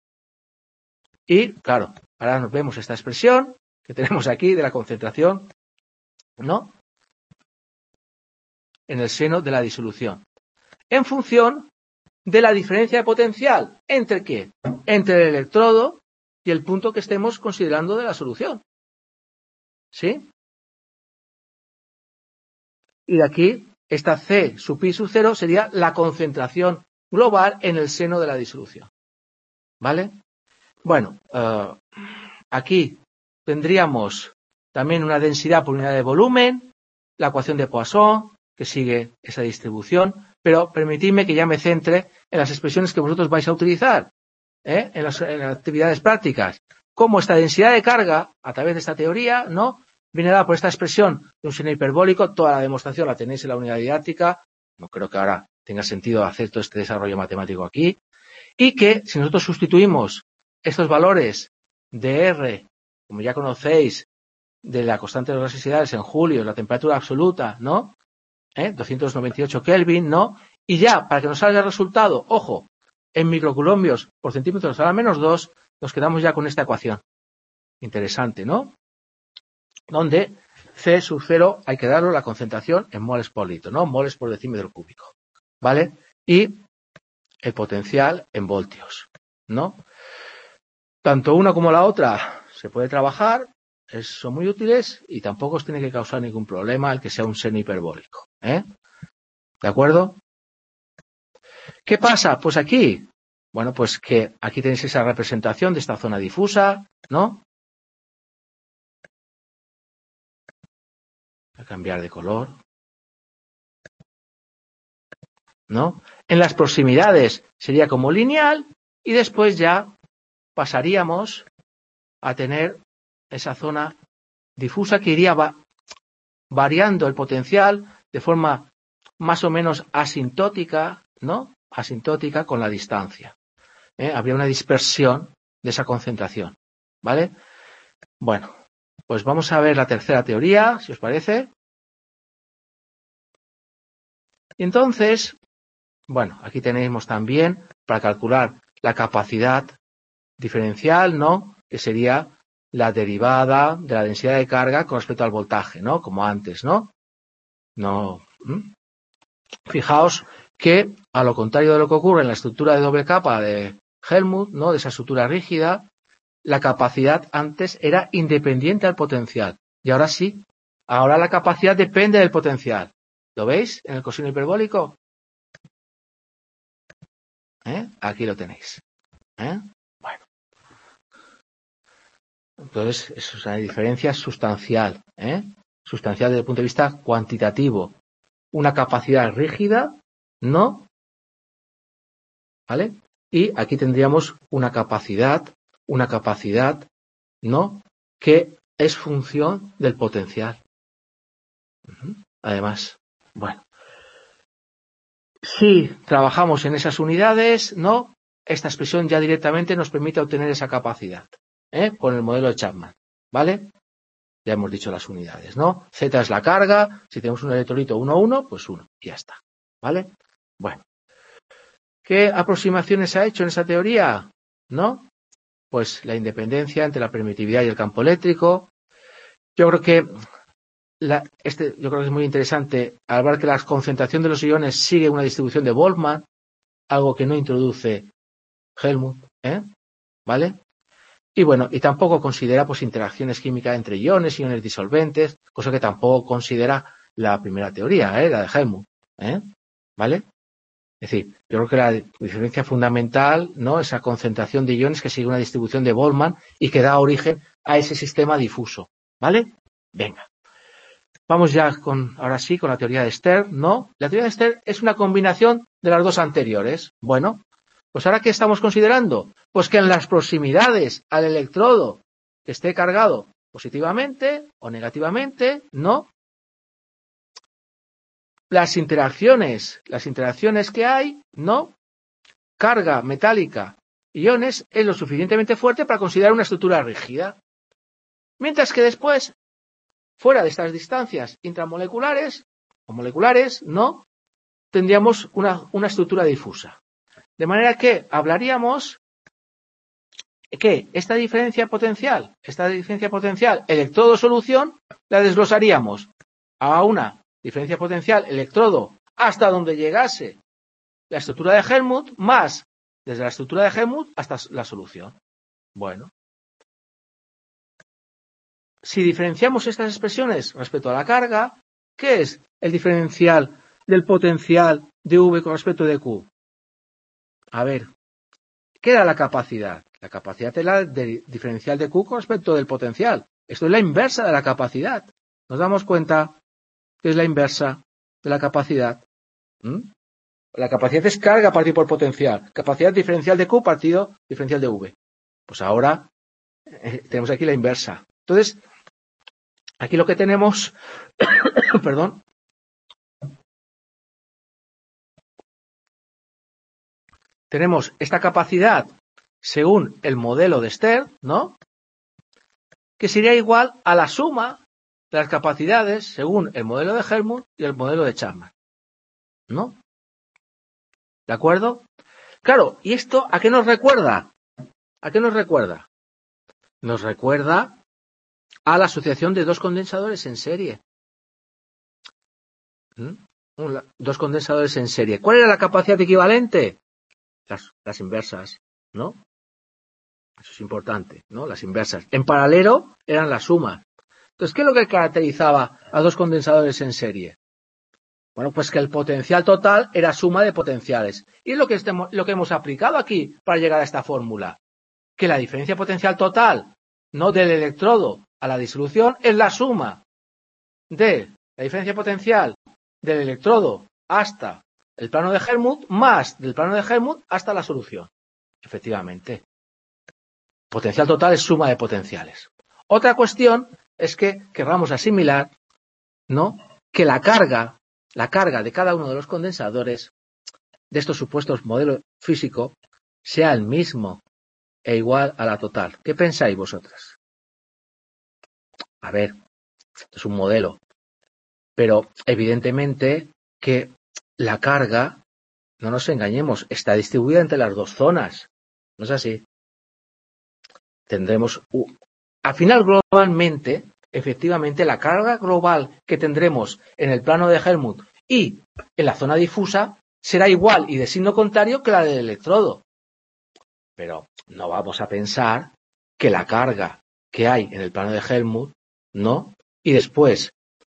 Y, claro, ahora nos vemos esta expresión que tenemos aquí de la concentración, ¿no? En el seno de la disolución. En función de la diferencia de potencial. ¿Entre qué? Entre el electrodo y el punto que estemos considerando de la solución. ¿Sí? Y de aquí, esta C sub pi sub 0 sería la concentración global en el seno de la disolución. ¿Vale? Bueno, aquí tendríamos también una densidad por unidad de volumen, la ecuación de Poisson, que sigue esa distribución, pero permitidme que ya me centre en las expresiones que vosotros vais a utilizar en las actividades prácticas. Como esta densidad de carga, a través de esta teoría, ¿no? Viene dada por esta expresión de un seno hiperbólico. Toda la demostración la tenéis en la unidad didáctica. No creo que ahora tenga sentido hacer todo este desarrollo matemático aquí. Y que si nosotros sustituimos estos valores de R, como ya conocéis, de la constante de las necesidades en julio, la temperatura absoluta, ¿no? 298 Kelvin, ¿no? Y ya, para que nos salga el resultado, ojo, en microcoulombios por centímetros a la menos 2, nos quedamos ya con esta ecuación. Interesante, ¿no? Donde C sub 0 hay que darle la concentración en moles por litro, ¿no? Moles por decímetro cúbico, ¿vale? Y el potencial en voltios, ¿no? Tanto una como la otra se puede trabajar, son muy útiles y tampoco os tiene que causar ningún problema el que sea un seno hiperbólico. ¿De acuerdo? ¿Qué pasa? Pues aquí, bueno, pues que aquí tenéis esa representación de esta zona difusa, ¿no? Voy a cambiar de color, ¿no? En las proximidades sería como lineal y después ya pasaríamos a tener esa zona difusa que iría variando el potencial de forma más o menos asintótica, ¿no? Asintótica con la distancia. Habría una dispersión de esa concentración, ¿vale? Bueno, pues vamos a ver la tercera teoría, si os parece. Y entonces, bueno, aquí tenemos también para calcular la capacidad diferencial, ¿no? Que sería la derivada de la densidad de carga con respecto al voltaje, ¿no? Como antes, ¿no? No. Fijaos que, a lo contrario de lo que ocurre en la estructura de doble capa de Helmut, ¿no? De esa estructura rígida, la capacidad antes era independiente al potencial. Y ahora sí. Ahora la capacidad depende del potencial. ¿Lo veis en el coseno hiperbólico? Aquí lo tenéis. Bueno. Entonces, eso es una diferencia sustancial. Sustancial desde el punto de vista cuantitativo. Una capacidad rígida, ¿no? ¿Vale? Y aquí tendríamos una capacidad, ¿no? Que es función del potencial. Además, bueno. Si trabajamos en esas unidades, ¿no? Esta expresión ya directamente nos permite obtener esa capacidad, con el modelo de Chapman, ¿vale? Ya hemos dicho las unidades, ¿no? Z es la carga, si tenemos un electrolito 1,1, pues 1, y ya está, ¿vale? Bueno. ¿Qué aproximaciones se ha hecho en esa teoría? ¿No? Pues la independencia entre la permitividad y el campo eléctrico. Yo creo que es muy interesante al ver que la concentración de los iones sigue una distribución de Boltzmann, algo que no introduce Helmut, ¿vale? Y bueno, y tampoco considera pues interacciones químicas entre iones disolventes, cosa que tampoco considera la primera teoría, la de Helmut, ¿vale? Es decir, yo creo que la diferencia fundamental, ¿no? Esa concentración de iones que sigue una distribución de Boltzmann y que da origen a ese sistema difuso, ¿vale? Venga. Vamos ya ahora sí con la teoría de Stern, ¿no? La teoría de Stern es una combinación de las dos anteriores. Bueno, pues ahora ¿qué estamos considerando? Pues que en las proximidades al electrodo que esté cargado positivamente o negativamente, ¿no? Las interacciones que hay, ¿no? Carga metálica, iones, es lo suficientemente fuerte para considerar una estructura rígida. Mientras que después, fuera de estas distancias intramoleculares o moleculares, ¿no? Tendríamos una estructura difusa. De manera que hablaríamos que esta diferencia potencial, electrodo-solución, la desglosaríamos a una diferencia potencial electrodo hasta donde llegase la estructura de Helmut, más desde la estructura de Helmut hasta la solución. Bueno. Si diferenciamos estas expresiones respecto a la carga, ¿qué es el diferencial del potencial de V con respecto de Q? A ver, ¿qué era la capacidad? La capacidad es la diferencial de Q con respecto del potencial. Esto es la inversa de la capacidad. ¿Nos damos cuenta que es la inversa de la capacidad? La capacidad es carga partido por potencial. Capacidad diferencial de Q partido diferencial de V. Pues ahora tenemos aquí la inversa. Entonces, aquí lo que tenemos, perdón, tenemos esta capacidad según el modelo de Stern, ¿no? Que sería igual a la suma de las capacidades según el modelo de Helmut y el modelo de Chapman, ¿no? ¿De acuerdo? Claro, ¿y esto a qué nos recuerda? ¿A qué nos recuerda? Nos recuerda a la asociación de dos condensadores en serie. Dos condensadores en serie. ¿Cuál era la capacidad equivalente? Las inversas, ¿no? Eso es importante, ¿no? Las inversas. En paralelo eran las sumas. Entonces, ¿qué es lo que caracterizaba a dos condensadores en serie? Bueno, pues que el potencial total era suma de potenciales. Y es lo que hemos aplicado aquí para llegar a esta fórmula. Que la diferencia potencial total, no del electrodo a la disolución, es la suma de la diferencia potencial del electrodo hasta el plano de Helmut más del plano de Helmut hasta la solución. Efectivamente. Potencial total es suma de potenciales. Otra cuestión es que querramos asimilar, ¿no?, que la carga de cada uno de los condensadores de estos supuestos modelos físicos sea el mismo e igual a la total. ¿Qué pensáis vosotras? A ver, esto es un modelo, pero evidentemente que la carga, no nos engañemos, está distribuida entre las dos zonas. ¿No es así? Tendremos, al final globalmente, efectivamente, la carga global que tendremos en el plano de Helmut y en la zona difusa será igual y de signo contrario que la del electrodo. Pero no vamos a pensar que la carga que hay en el plano de Helmut, ¿no?, y después,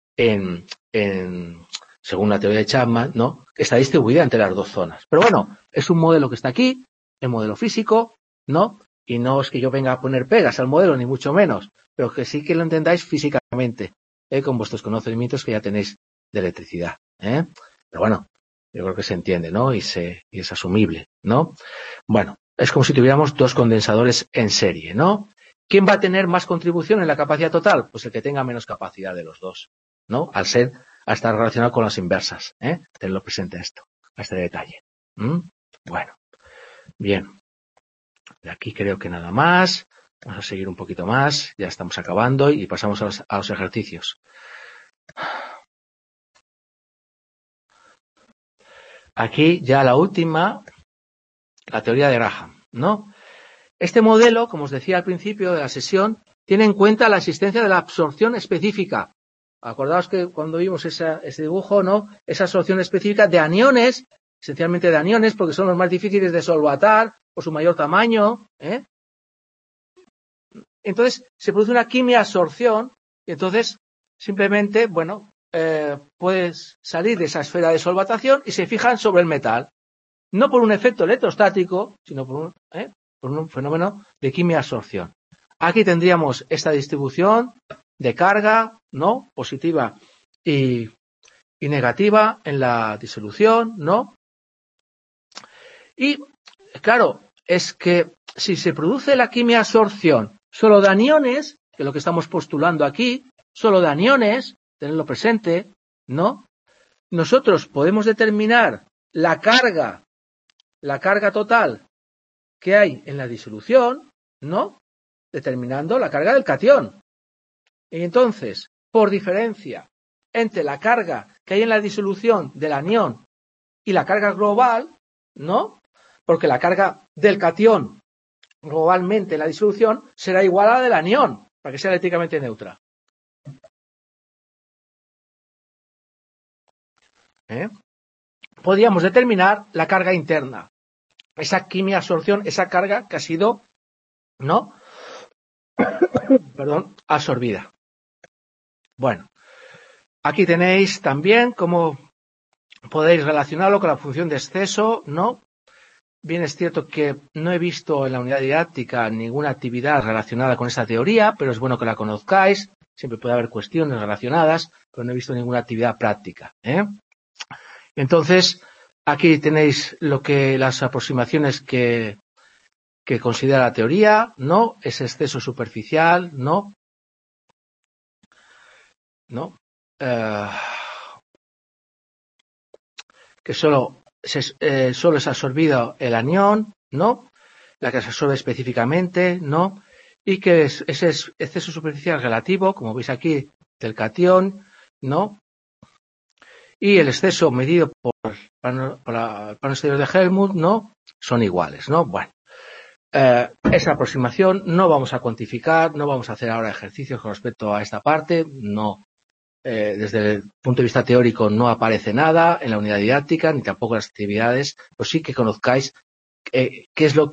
según la teoría de Chapman, ¿no?, está distribuida entre las dos zonas. Pero bueno, es un modelo que está aquí, el modelo físico, ¿no? Y no es que yo venga a poner pegas al modelo, ni mucho menos, pero que sí que lo entendáis físicamente, con vuestros conocimientos que ya tenéis de electricidad. Pero bueno, yo creo que se entiende, ¿no? Y es asumible, ¿no? Bueno, es como si tuviéramos dos condensadores en serie, ¿no? ¿Quién va a tener más contribución en la capacidad total? Pues el que tenga menos capacidad de los dos, ¿no? Al estar relacionado con las inversas, Tenlo presente esto, a este detalle. Bueno, bien. De aquí creo que nada más. Vamos a seguir un poquito más. Ya estamos acabando y pasamos a los ejercicios. Aquí ya la última, la teoría de Graham, ¿no? Este modelo, como os decía al principio de la sesión, tiene en cuenta la existencia de la absorción específica. Acordaos que cuando vimos ese dibujo, ¿no?, esa absorción específica de aniones, esencialmente de aniones, porque son los más difíciles de solvatar por su mayor tamaño, Entonces, se produce una quimia-absorción y entonces, simplemente, bueno, puedes salir de esa esfera de solvatación y se fijan sobre el metal. No por un efecto electrostático, sino por un fenómeno de quimia-absorción. Aquí tendríamos esta distribución de carga, ¿no?, positiva y negativa en la disolución, ¿no? Y, claro, es que si se produce la quimia-absorción solo de aniones, que es lo que estamos postulando aquí, solo de aniones, tenerlo presente, ¿no?, nosotros podemos determinar la carga total que hay en la disolución, ¿no?, determinando la carga del catión. Y entonces, por diferencia entre la carga que hay en la disolución del anión y la carga global, ¿no?, porque la carga del catión globalmente en la disolución será igual a la del anión, para que sea eléctricamente neutra. Podríamos determinar la carga interna, esa quimia-absorción, esa carga que ha sido, ¿no?, absorbida. Bueno, aquí tenéis también cómo podéis relacionarlo con la función de exceso, ¿no? Bien, es cierto que no he visto en la unidad didáctica ninguna actividad relacionada con esta teoría, pero es bueno que la conozcáis. Siempre puede haber cuestiones relacionadas, pero no he visto ninguna actividad práctica. Entonces, aquí tenéis las aproximaciones que considera la teoría, ¿no? Ese exceso superficial, ¿no? Que solo es absorbido el anión, ¿no?, la que se absorbe específicamente, ¿no?, y que ese exceso superficial relativo, como veis aquí, del catión, ¿no?, y el exceso medido por el plano exterior de Helmut, ¿no?, son iguales, ¿no? Bueno, esa aproximación no vamos a cuantificar, no vamos a hacer ahora ejercicios con respecto a esta parte, no. Desde el punto de vista teórico no aparece nada en la unidad didáctica, ni tampoco en las actividades, pues sí que conozcáis qué es lo que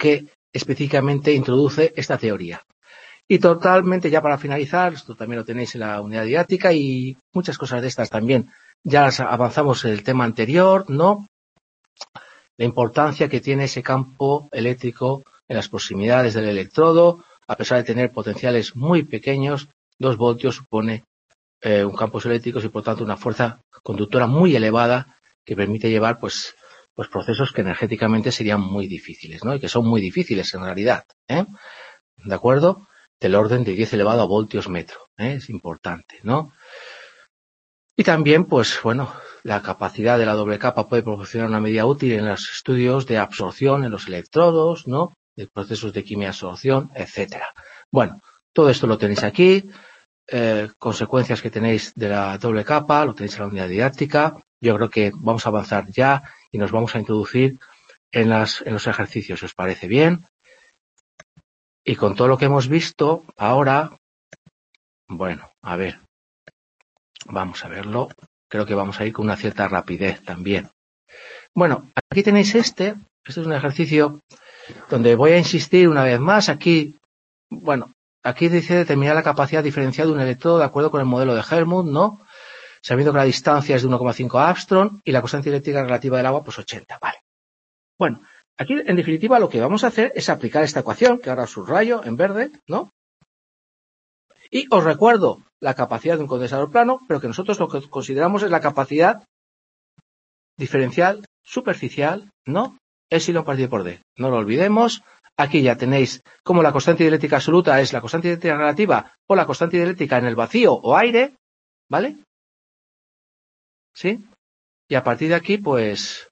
específicamente introduce esta teoría. Y totalmente, ya para finalizar, esto también lo tenéis en la unidad didáctica y muchas cosas de estas también. Ya las avanzamos en el tema anterior, ¿no? La importancia que tiene ese campo eléctrico en las proximidades del electrodo, a pesar de tener potenciales muy pequeños, 2 voltios supone un campo eléctrico y por tanto una fuerza conductora muy elevada que permite llevar pues procesos que energéticamente serían muy difíciles, ¿no? Y que son muy difíciles en realidad, ¿de acuerdo? Del orden de 10 elevado a voltios metro, es importante, ¿no? Y también, pues bueno, la capacidad de la doble capa puede proporcionar una medida útil en los estudios de absorción en los electrodos, ¿no? De procesos de quimia-absorción, etcétera. Bueno, todo esto lo tenéis aquí. Consecuencias que tenéis de la doble capa, lo tenéis en la unidad didáctica. Yo creo que vamos a avanzar ya y nos vamos a introducir en los ejercicios, ¿os parece bien? Y con todo lo que hemos visto ahora, bueno, a ver, vamos a verlo. Creo que vamos a ir con una cierta rapidez también. Bueno, aquí tenéis este es un ejercicio donde voy a insistir una vez más. Aquí, bueno, aquí dice determinar la capacidad diferencial de un electrodo de acuerdo con el modelo de Helmut, ¿no? Sabiendo que la distancia es de 1,5 Armstrong y la constante eléctrica relativa del agua, pues 80, vale. Bueno, aquí en definitiva lo que vamos a hacer es aplicar esta ecuación, que ahora subrayo en verde, ¿no? Y os recuerdo la capacidad de un condensador plano, pero que nosotros lo que consideramos es la capacidad diferencial superficial, ¿no? Epsilon partido por D. No lo olvidemos. Aquí ya tenéis como la constante dieléctrica absoluta es la constante dieléctrica relativa o la constante dieléctrica en el vacío o aire, ¿vale? ¿Sí? Y a partir de aquí, pues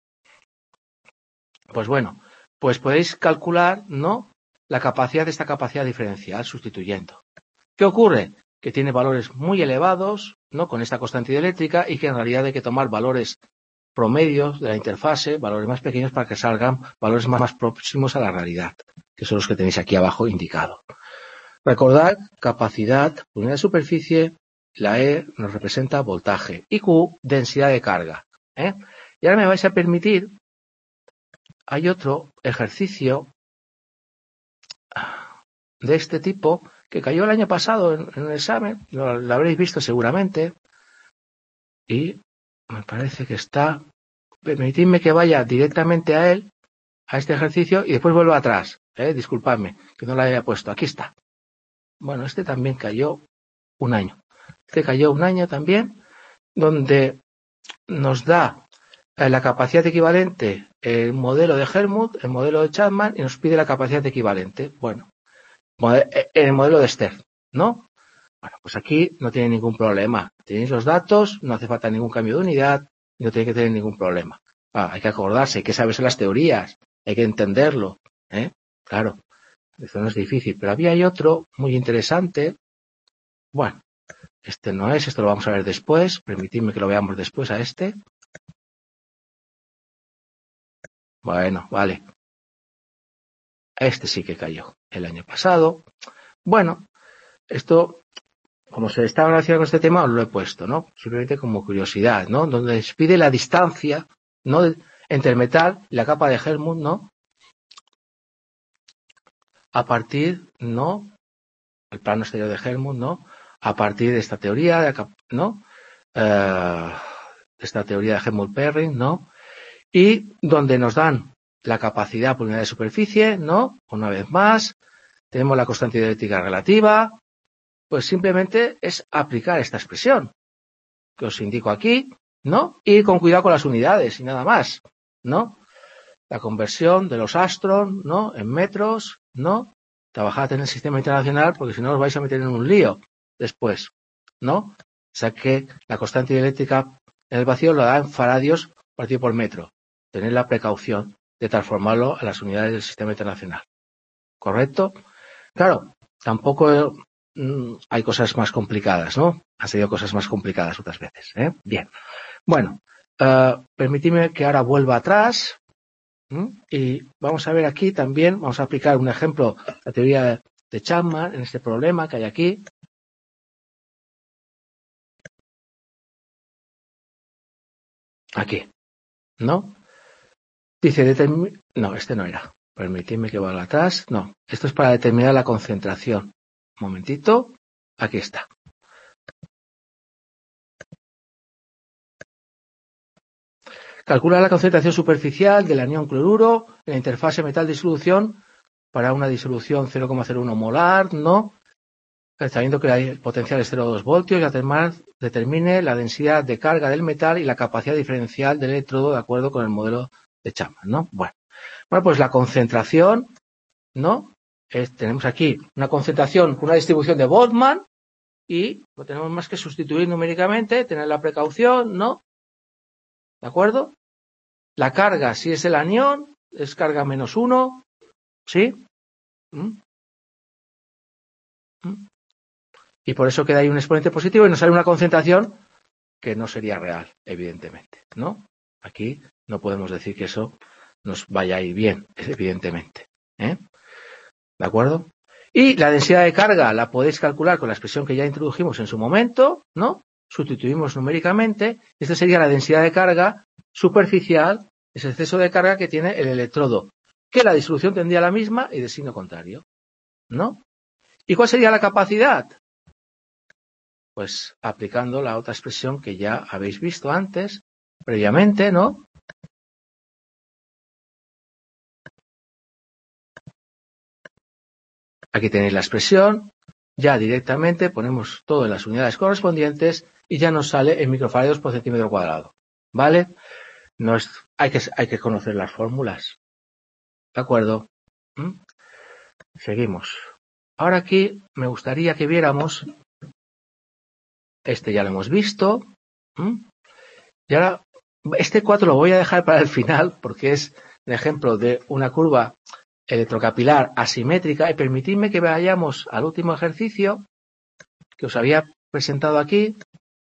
bueno, pues podéis calcular, ¿no? La capacidad de esta capacidad diferencial sustituyendo. ¿Qué ocurre? Que tiene valores muy elevados, ¿no? Con esta constante dieléctrica y que en realidad hay que tomar valores promedios de la interfase, valores más pequeños para que salgan valores más próximos a la realidad, que son los que tenéis aquí abajo indicado. Recordad, capacidad, unidad de superficie, la E nos representa voltaje y Q, densidad de carga. Y ahora me vais a permitir, hay otro ejercicio de este tipo que cayó el año pasado en el examen, lo habréis visto seguramente, y me parece que está. Permitidme que vaya directamente a él, a este ejercicio, y después vuelvo atrás. Disculpadme, que no lo haya puesto. Aquí está. Bueno, este también cayó un año. Este cayó un año también, donde nos da la capacidad equivalente el modelo de Helmut, el modelo de Chapman, y nos pide la capacidad equivalente. Bueno, el modelo de Stern, ¿no? Bueno, pues aquí no tiene ningún problema. Tenéis los datos, no hace falta ningún cambio de unidad, y no tiene que tener ningún problema. Hay que acordarse, hay que saberse las teorías, hay que entenderlo, Claro, eso no es difícil, pero hay otro muy interesante. Bueno, este no es, esto lo vamos a ver después, permitidme que lo veamos después a este. Bueno, vale. Este sí que cayó el año pasado. Bueno, esto, como se está relacionado con este tema, os lo he puesto, ¿no? Simplemente como curiosidad, ¿no? Donde se pide la distancia, ¿no? Entre el metal y la capa de Helmut, ¿no? A partir, ¿no? El plano exterior de Helmut, ¿no? A partir de esta teoría, ¿no? Esta teoría de Helmut-Perrin, ¿no? Y donde nos dan la capacidad por unidad de superficie, ¿no? Una vez más, tenemos la constante dieléctrica relativa, pues simplemente es aplicar esta expresión que os indico aquí, ¿no? Y con cuidado con las unidades y nada más, ¿no? La conversión de los Armstrong, ¿no? En metros, ¿no? Trabajad en el sistema internacional porque si no os vais a meter en un lío después, ¿no? O sea que la constante dieléctrica en el vacío lo da en faradios partido por metro. Tened la precaución de transformarlo a las unidades del sistema internacional. ¿Correcto? Claro, tampoco hay cosas más complicadas, ¿no? Han sido cosas más complicadas otras veces, Bien. Bueno, permitidme que ahora vuelva atrás. Y vamos a ver aquí también, vamos a aplicar un ejemplo, la teoría de Chapman en este problema que hay aquí. Aquí, ¿no? Dice, no, este no era. Permitidme que vaya atrás. No, esto es para determinar la concentración. Un momentito. Aquí está. Calcula la concentración superficial del anión cloruro en la interfase metal-disolución para una disolución 0,01 molar, ¿no? Sabiendo que el potencial es 0,2 voltios y además determine la densidad de carga del metal y la capacidad diferencial del electrodo de acuerdo con el modelo de Chapman, ¿no? Bueno, pues la concentración, ¿no? Tenemos aquí una concentración con una distribución de Boltzmann y no tenemos más que sustituir numéricamente, tener la precaución, ¿no? ¿De acuerdo? La carga, si es el anión, es carga -1, ¿sí? Y por eso queda ahí un exponente positivo y nos sale una concentración que no sería real, evidentemente, ¿no? Aquí no podemos decir que eso nos vaya a ir bien, evidentemente, ¿eh? ¿De acuerdo? Y la densidad de carga la podéis calcular con la expresión que ya introdujimos en su momento, ¿no? Sustituimos numéricamente. Esta sería la densidad de carga superficial, ese exceso de carga que tiene el electrodo, que la disolución tendría la misma y de signo contrario, ¿no? ¿Y cuál sería la capacidad? Pues aplicando la otra expresión que ya habéis visto antes, previamente, ¿no? Aquí tenéis la expresión, ya directamente ponemos todo en las unidades correspondientes y ya nos sale en microfarados por centímetro cuadrado, ¿vale? No es, hay que conocer las fórmulas, ¿de acuerdo? Seguimos. Ahora aquí me gustaría que viéramos, este ya lo hemos visto, y ahora este 4 lo voy a dejar para el final porque es un ejemplo de una curva electrocapilar asimétrica y permitidme que vayamos al último ejercicio que os había presentado aquí.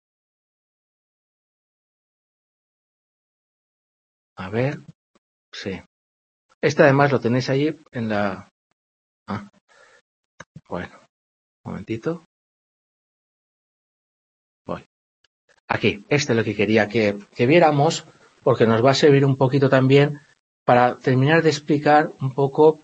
A ver, sí. Este además lo tenéis allí en la... bueno, un momentito. Voy. Aquí, este es lo que quería que viéramos porque nos va a servir un poquito también para terminar de explicar un poco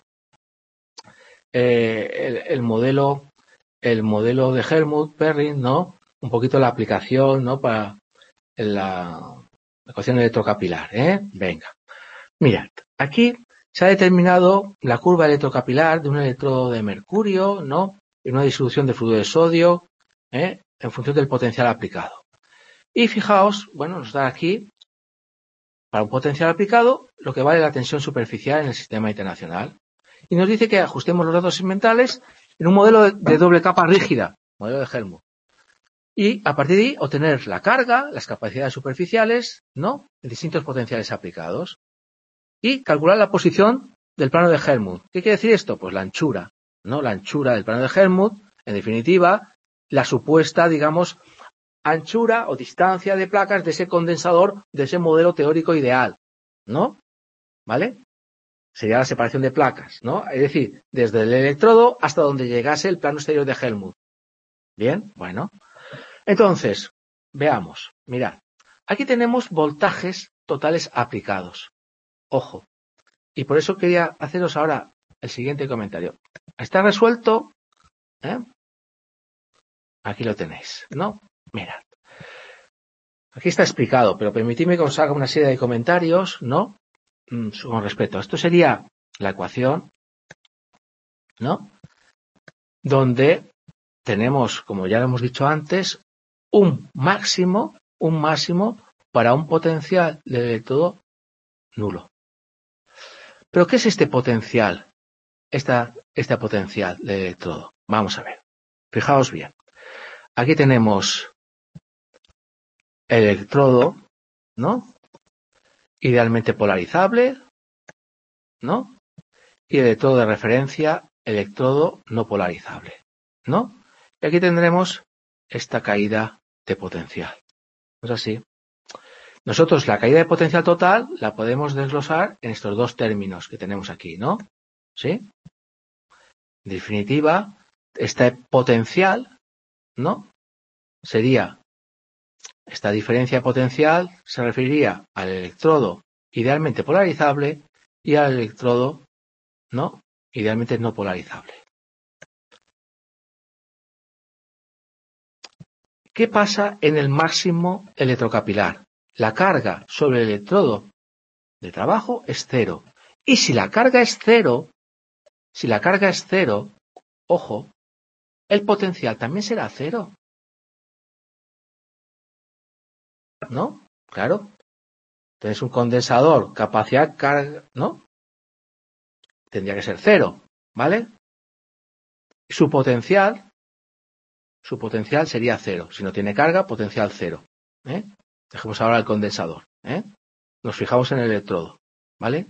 el modelo de Helmut Perrin, ¿no? Un poquito la aplicación, ¿no? Para la ecuación electrocapilar, ¿eh? Venga. Mirad, aquí se ha determinado la curva electrocapilar de un electrodo de mercurio, ¿no? En una disolución de fluido de sodio, en función del potencial aplicado. Y fijaos, bueno, nos da aquí, para un potencial aplicado, lo que vale la tensión superficial en el sistema internacional. Y nos dice que ajustemos los datos segmentales en un modelo de doble capa rígida, modelo de Helmut. Y a partir de ahí obtener la carga, las capacidades superficiales, ¿no? En distintos potenciales aplicados. Y calcular la posición del plano de Helmut. ¿Qué quiere decir esto? Pues la anchura, ¿no? La anchura del plano de Helmut, en definitiva, la supuesta, digamos, anchura o distancia de placas de ese condensador, de ese modelo teórico ideal, ¿no? ¿Vale? Sería la separación de placas, ¿no? Es decir, desde el electrodo hasta donde llegase el plano exterior de Helmut. Bien, bueno. Entonces, veamos, mirad. Aquí tenemos voltajes totales aplicados. Ojo. Y por eso quería haceros ahora el siguiente comentario. ¿Está resuelto? Aquí lo tenéis, ¿no? Mirad. Aquí está explicado, pero permitidme que os haga una serie de comentarios, ¿no? Con respecto a esto sería la ecuación, ¿no? Donde tenemos, como ya lo hemos dicho antes, un máximo para un potencial del electrodo nulo. ¿Pero qué es este potencial? Este potencial del electrodo. Vamos a ver. Fijaos bien. Aquí tenemos el electrodo, ¿no? Idealmente polarizable, ¿no? Y el electrodo de referencia, electrodo no polarizable, ¿no? Y aquí tendremos esta caída de potencial. ¿No es así? Nosotros la caída de potencial total la podemos desglosar en estos dos términos que tenemos aquí, ¿no? ¿Sí? En definitiva, este potencial, ¿no? Sería, esta diferencia potencial se referiría al electrodo idealmente polarizable y al electrodo ¿no? Idealmente no polarizable. ¿Qué pasa en el máximo electrocapilar? La carga sobre el electrodo de trabajo es cero. Y si la carga es cero, ojo, el potencial también será cero. ¿No? Claro. Tienes un condensador, capacidad carga, ¿no? Tendría que ser cero, ¿vale? Su potencial sería cero. Si no tiene carga, potencial cero. Dejemos ahora el condensador. Nos fijamos en el electrodo, ¿vale?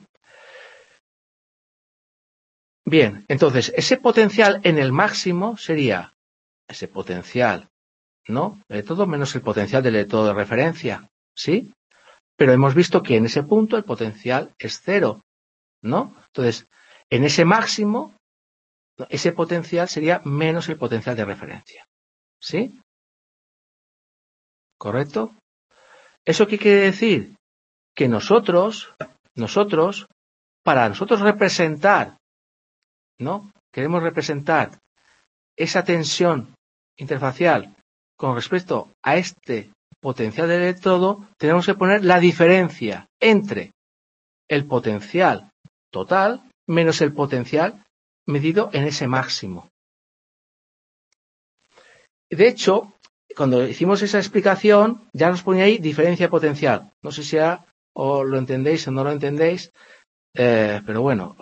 Bien, entonces, ese potencial en el máximo sería ese potencial, ¿no? Electrodo menos el potencial del electrodo de referencia, ¿sí? Pero hemos visto que en ese punto el potencial es cero, ¿no? Entonces, en ese máximo, ese potencial sería menos el potencial de referencia, ¿sí? ¿Correcto? ¿Eso qué quiere decir? Que nosotros, para nosotros representar, ¿no? Queremos representar esa tensión interfacial con respecto a este potencial del electrodo, tenemos que poner la diferencia entre el potencial total menos el potencial medido en ese máximo. De hecho, cuando hicimos esa explicación, ya nos ponía ahí diferencia potencial. No sé si ya o lo entendéis o no lo entendéis, pero bueno.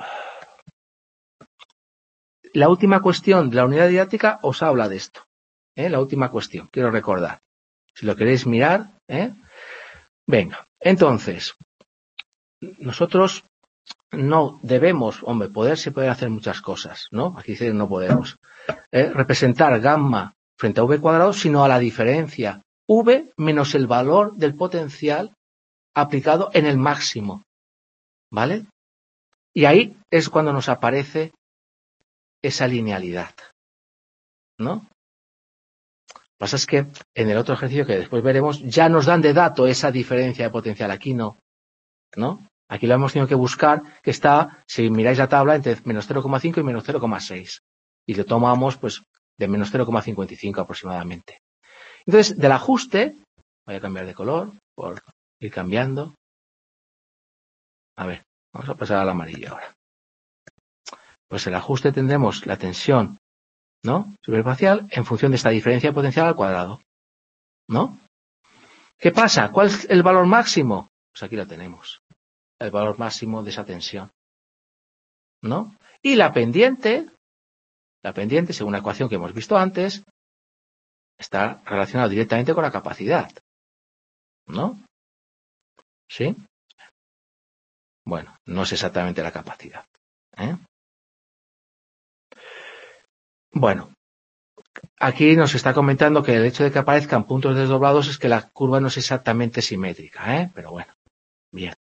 La última cuestión de la unidad didáctica os habla de esto. La última cuestión, quiero recordar. Si lo queréis mirar, venga. Entonces, nosotros no debemos, hombre, se pueden hacer muchas cosas, ¿no? Aquí dice no podemos. Representar gamma frente a v cuadrado, sino a la diferencia v menos el valor del potencial aplicado en el máximo, ¿vale? Y ahí es cuando nos aparece esa linealidad, ¿no? Lo que pasa es que en el otro ejercicio que después veremos ya nos dan de dato esa diferencia de potencial, aquí no, ¿no? Aquí lo hemos tenido que buscar, que está, si miráis la tabla, entre menos 0,5 y menos 0,6. Y lo tomamos, pues, de menos 0,55 aproximadamente. Entonces, del ajuste, voy a cambiar de color, por ir cambiando. A ver, vamos a pasar al amarillo ahora. Pues el ajuste tendremos la tensión, ¿no? Superfacial en función de esta diferencia de potencial al cuadrado, ¿no? ¿Qué pasa? ¿Cuál es el valor máximo? Pues aquí lo tenemos. El valor máximo de esa tensión, ¿no? Y la pendiente, según la ecuación que hemos visto antes, está relacionada directamente con la capacidad, ¿no? ¿Sí? Bueno, no es exactamente la capacidad, Bueno, aquí nos está comentando que el hecho de que aparezcan puntos desdoblados es que la curva no es exactamente simétrica, pero bueno, bien.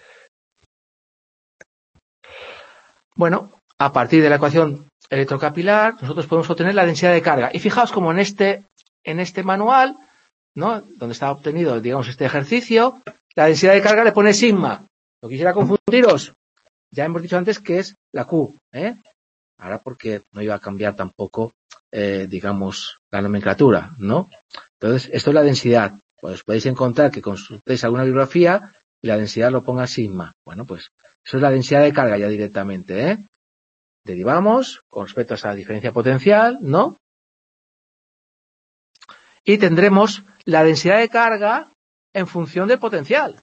Bueno, a partir de la ecuación electrocapilar, nosotros podemos obtener la densidad de carga. Y fijaos como en este manual, ¿no? Donde está obtenido, digamos, este ejercicio, la densidad de carga le pone sigma. No quisiera confundiros. Ya hemos dicho antes que es la Q, Ahora porque no iba a cambiar tampoco, digamos, la nomenclatura, ¿no? Entonces, esto es la densidad. Pues podéis encontrar que consultéis alguna bibliografía y la densidad lo ponga sigma. Bueno, pues eso es la densidad de carga ya directamente, Derivamos con respecto a esa diferencia potencial, ¿no? Y tendremos la densidad de carga en función del potencial.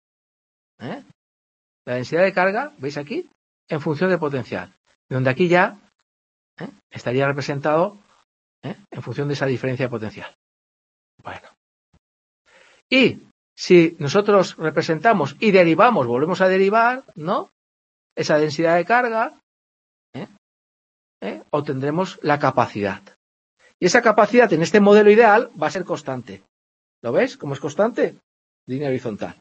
La densidad de carga, ¿veis aquí? En función del potencial. Donde aquí ya estaría representado en función de esa diferencia de potencial. Bueno. Y si nosotros representamos y derivamos, volvemos a derivar, ¿no? Esa densidad de carga, obtendremos la capacidad. Y esa capacidad en este modelo ideal va a ser constante. ¿Lo veis? ¿Cómo es constante? Línea horizontal.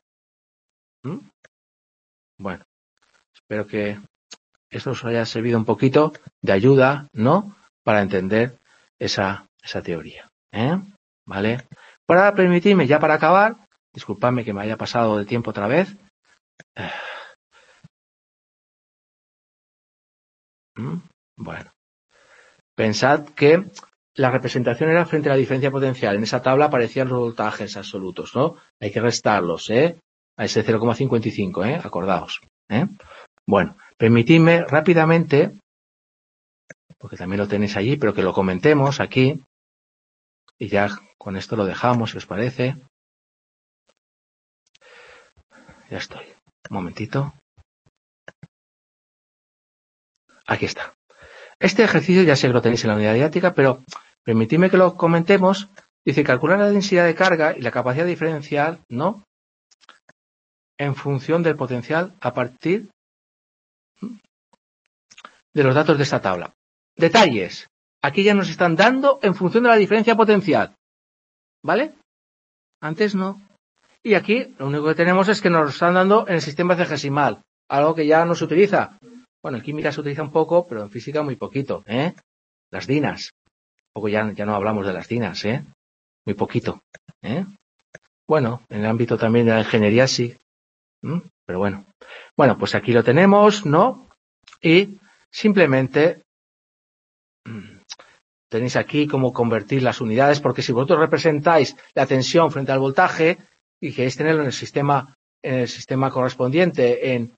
Bueno, espero que esto os haya servido un poquito de ayuda, ¿no? Para entender esa teoría. ¿Vale? Para permitirme, ya para acabar, disculpadme que me haya pasado de tiempo otra vez. Bueno, pensad que la representación era frente a la diferencia potencial. En esa tabla aparecían los voltajes absolutos, ¿no? Hay que restarlos, a ese 0,55, acordaos. Bueno, permitidme rápidamente, porque también lo tenéis allí, pero que lo comentemos aquí, y ya con esto lo dejamos, si os parece. Ya estoy. Un momentito. Aquí está. Este ejercicio ya sé que lo tenéis en la unidad didáctica, pero permitidme que lo comentemos. Dice, calcular la densidad de carga y la capacidad diferencial, ¿no? En función del potencial a partir de los datos de esta tabla. Detalles. Aquí ya nos están dando en función de la diferencia potencial. ¿Vale? Antes no. Y aquí lo único que tenemos es que nos están dando en el sistema decimal. Algo que ya no se utiliza. Bueno, en química se utiliza un poco, pero en física muy poquito. Las dinas. Poco ya no hablamos de las dinas, muy poquito. Bueno, en el ámbito también de la ingeniería sí. Pero bueno. Bueno, pues aquí lo tenemos, ¿no? Y simplemente tenéis aquí cómo convertir las unidades, porque si vosotros representáis la tensión frente al voltaje y queréis tenerlo en el sistema correspondiente en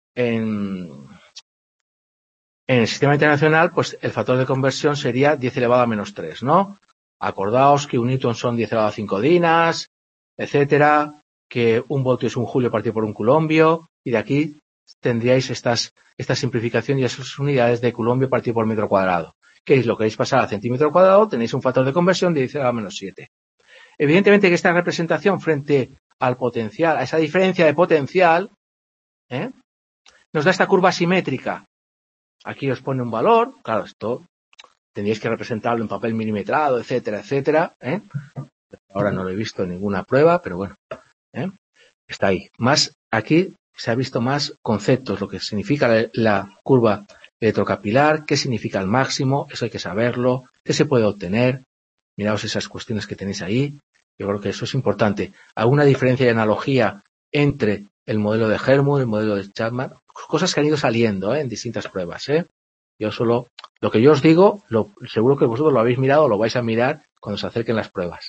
el sistema internacional, pues el factor de conversión sería 10 elevado a menos 3, ¿no? Acordaos que un newton son 10 elevado a 5 dinas, etcétera, que un voltio es un julio partido por un culombio, y de aquí tendríais esta simplificación y esas unidades de culombio partido por metro cuadrado. ¿Qué es lo que queréis pasar a centímetro cuadrado? Tenéis un factor de conversión de 10 elevado a menos 7. Evidentemente que esta representación frente al potencial, a esa diferencia de potencial, nos da esta curva simétrica. Aquí os pone un valor, claro, esto tendríais que representarlo en papel milimetrado, etcétera, etcétera. Ahora no lo he visto en ninguna prueba, pero bueno, está ahí. Más aquí se ha visto más conceptos, lo que significa la curva electrocapilar, qué significa el máximo, eso hay que saberlo, qué se puede obtener. Miraos esas cuestiones que tenéis ahí. Yo creo que eso es importante. ¿Alguna diferencia y analogía entre el modelo de Helmut y el modelo de Chapman? Cosas que han ido saliendo en distintas pruebas. Yo solo, lo que yo os digo, seguro que vosotros lo habéis mirado o lo vais a mirar cuando se acerquen las pruebas.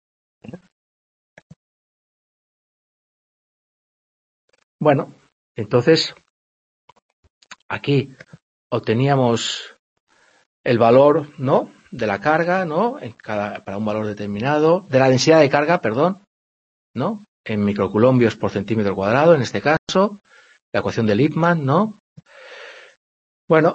Bueno, entonces, aquí obteníamos el valor, ¿no? De la carga, ¿no? Para un valor determinado, de la densidad de carga, perdón, ¿no? En microcoulombios por centímetro cuadrado, en este caso, la ecuación de Lippmann, ¿no? Bueno,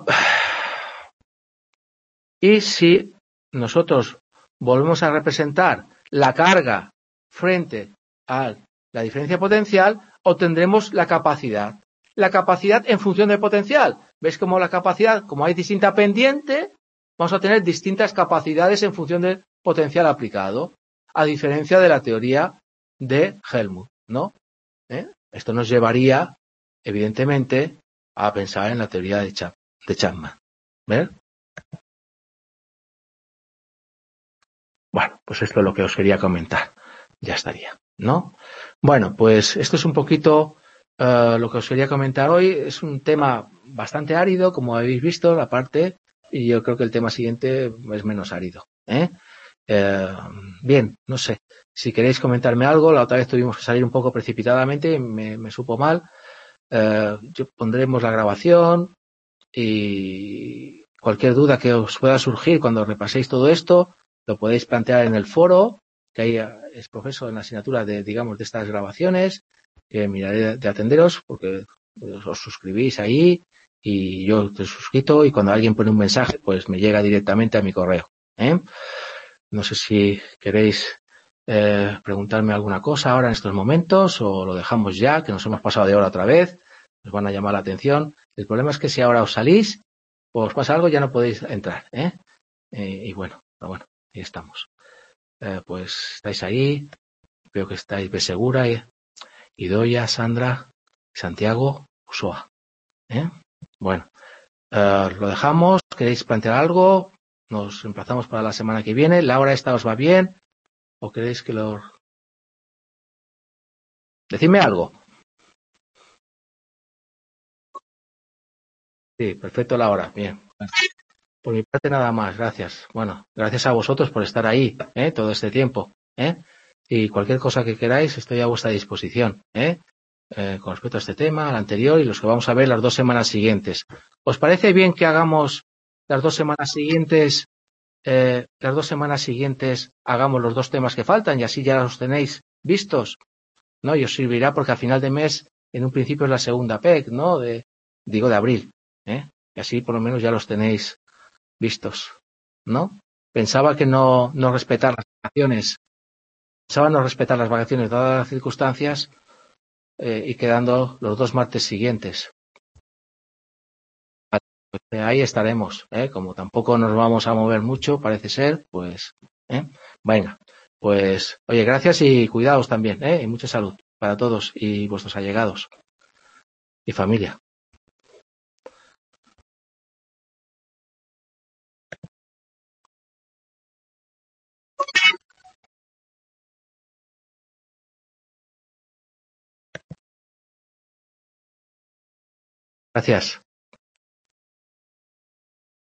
y si nosotros volvemos a representar la carga frente a la diferencia potencial, obtendremos la capacidad. La capacidad en función del potencial. ¿Ves cómo la capacidad, como hay distinta pendiente, vamos a tener distintas capacidades en función del potencial aplicado, a diferencia de la teoría de Helmut, ¿no? Esto nos llevaría, evidentemente, a pensar en la teoría de Chapman. ¿Ves? Bueno, pues esto es lo que os quería comentar. Ya estaría, ¿no? Bueno, pues esto es un poquito lo que os quería comentar hoy. Es un tema bastante árido, como habéis visto, la parte, y yo creo que el tema siguiente es menos árido. Bien, no sé. Si queréis comentarme algo, la otra vez tuvimos que salir un poco precipitadamente, me supo mal. Pondremos la grabación y cualquier duda que os pueda surgir cuando repaséis todo esto, lo podéis plantear en el foro, que ahí es profesor en la asignatura de estas grabaciones, que miraré de atenderos, porque os suscribís ahí y yo te suscrito, y cuando alguien pone un mensaje, pues me llega directamente a mi correo. No sé si queréis preguntarme alguna cosa ahora en estos momentos, o lo dejamos ya, que nos hemos pasado de hora otra vez, nos van a llamar la atención. El problema es que si ahora os salís o os pasa algo, ya no podéis entrar. Y bueno, ahí estamos. Pues estáis ahí, veo que estáis Besegura, Idoia, Sandra, Santiago, Usoa. Bueno, lo dejamos. ¿Queréis plantear algo? Nos emplazamos para la semana que viene. ¿La hora esta os va bien? ¿O queréis que lo... Decidme algo. Sí, perfecto la hora. Bien. Por mi parte nada más, gracias. Bueno, gracias a vosotros por estar ahí, todo este tiempo, Y cualquier cosa que queráis, estoy a vuestra disposición, con respecto a este tema, al anterior y los que vamos a ver las 2 semanas siguientes. ¿Os parece bien que hagamos las 2 semanas siguientes, hagamos los 2 temas que faltan y así ya los tenéis vistos, ¿no? Y os servirá porque a final de mes, en un principio es la segunda PEC, ¿no? De abril, Y así por lo menos ya los tenéis vistos, ¿no? Pensaba que no respetar las vacaciones, pensaba no respetar las vacaciones dadas las circunstancias y quedando los 2 martes siguientes. Ahí estaremos, como tampoco nos vamos a mover mucho, parece ser, pues, venga, pues, oye, gracias y cuidaos también, y mucha salud para todos y vuestros allegados y familia. Gracias.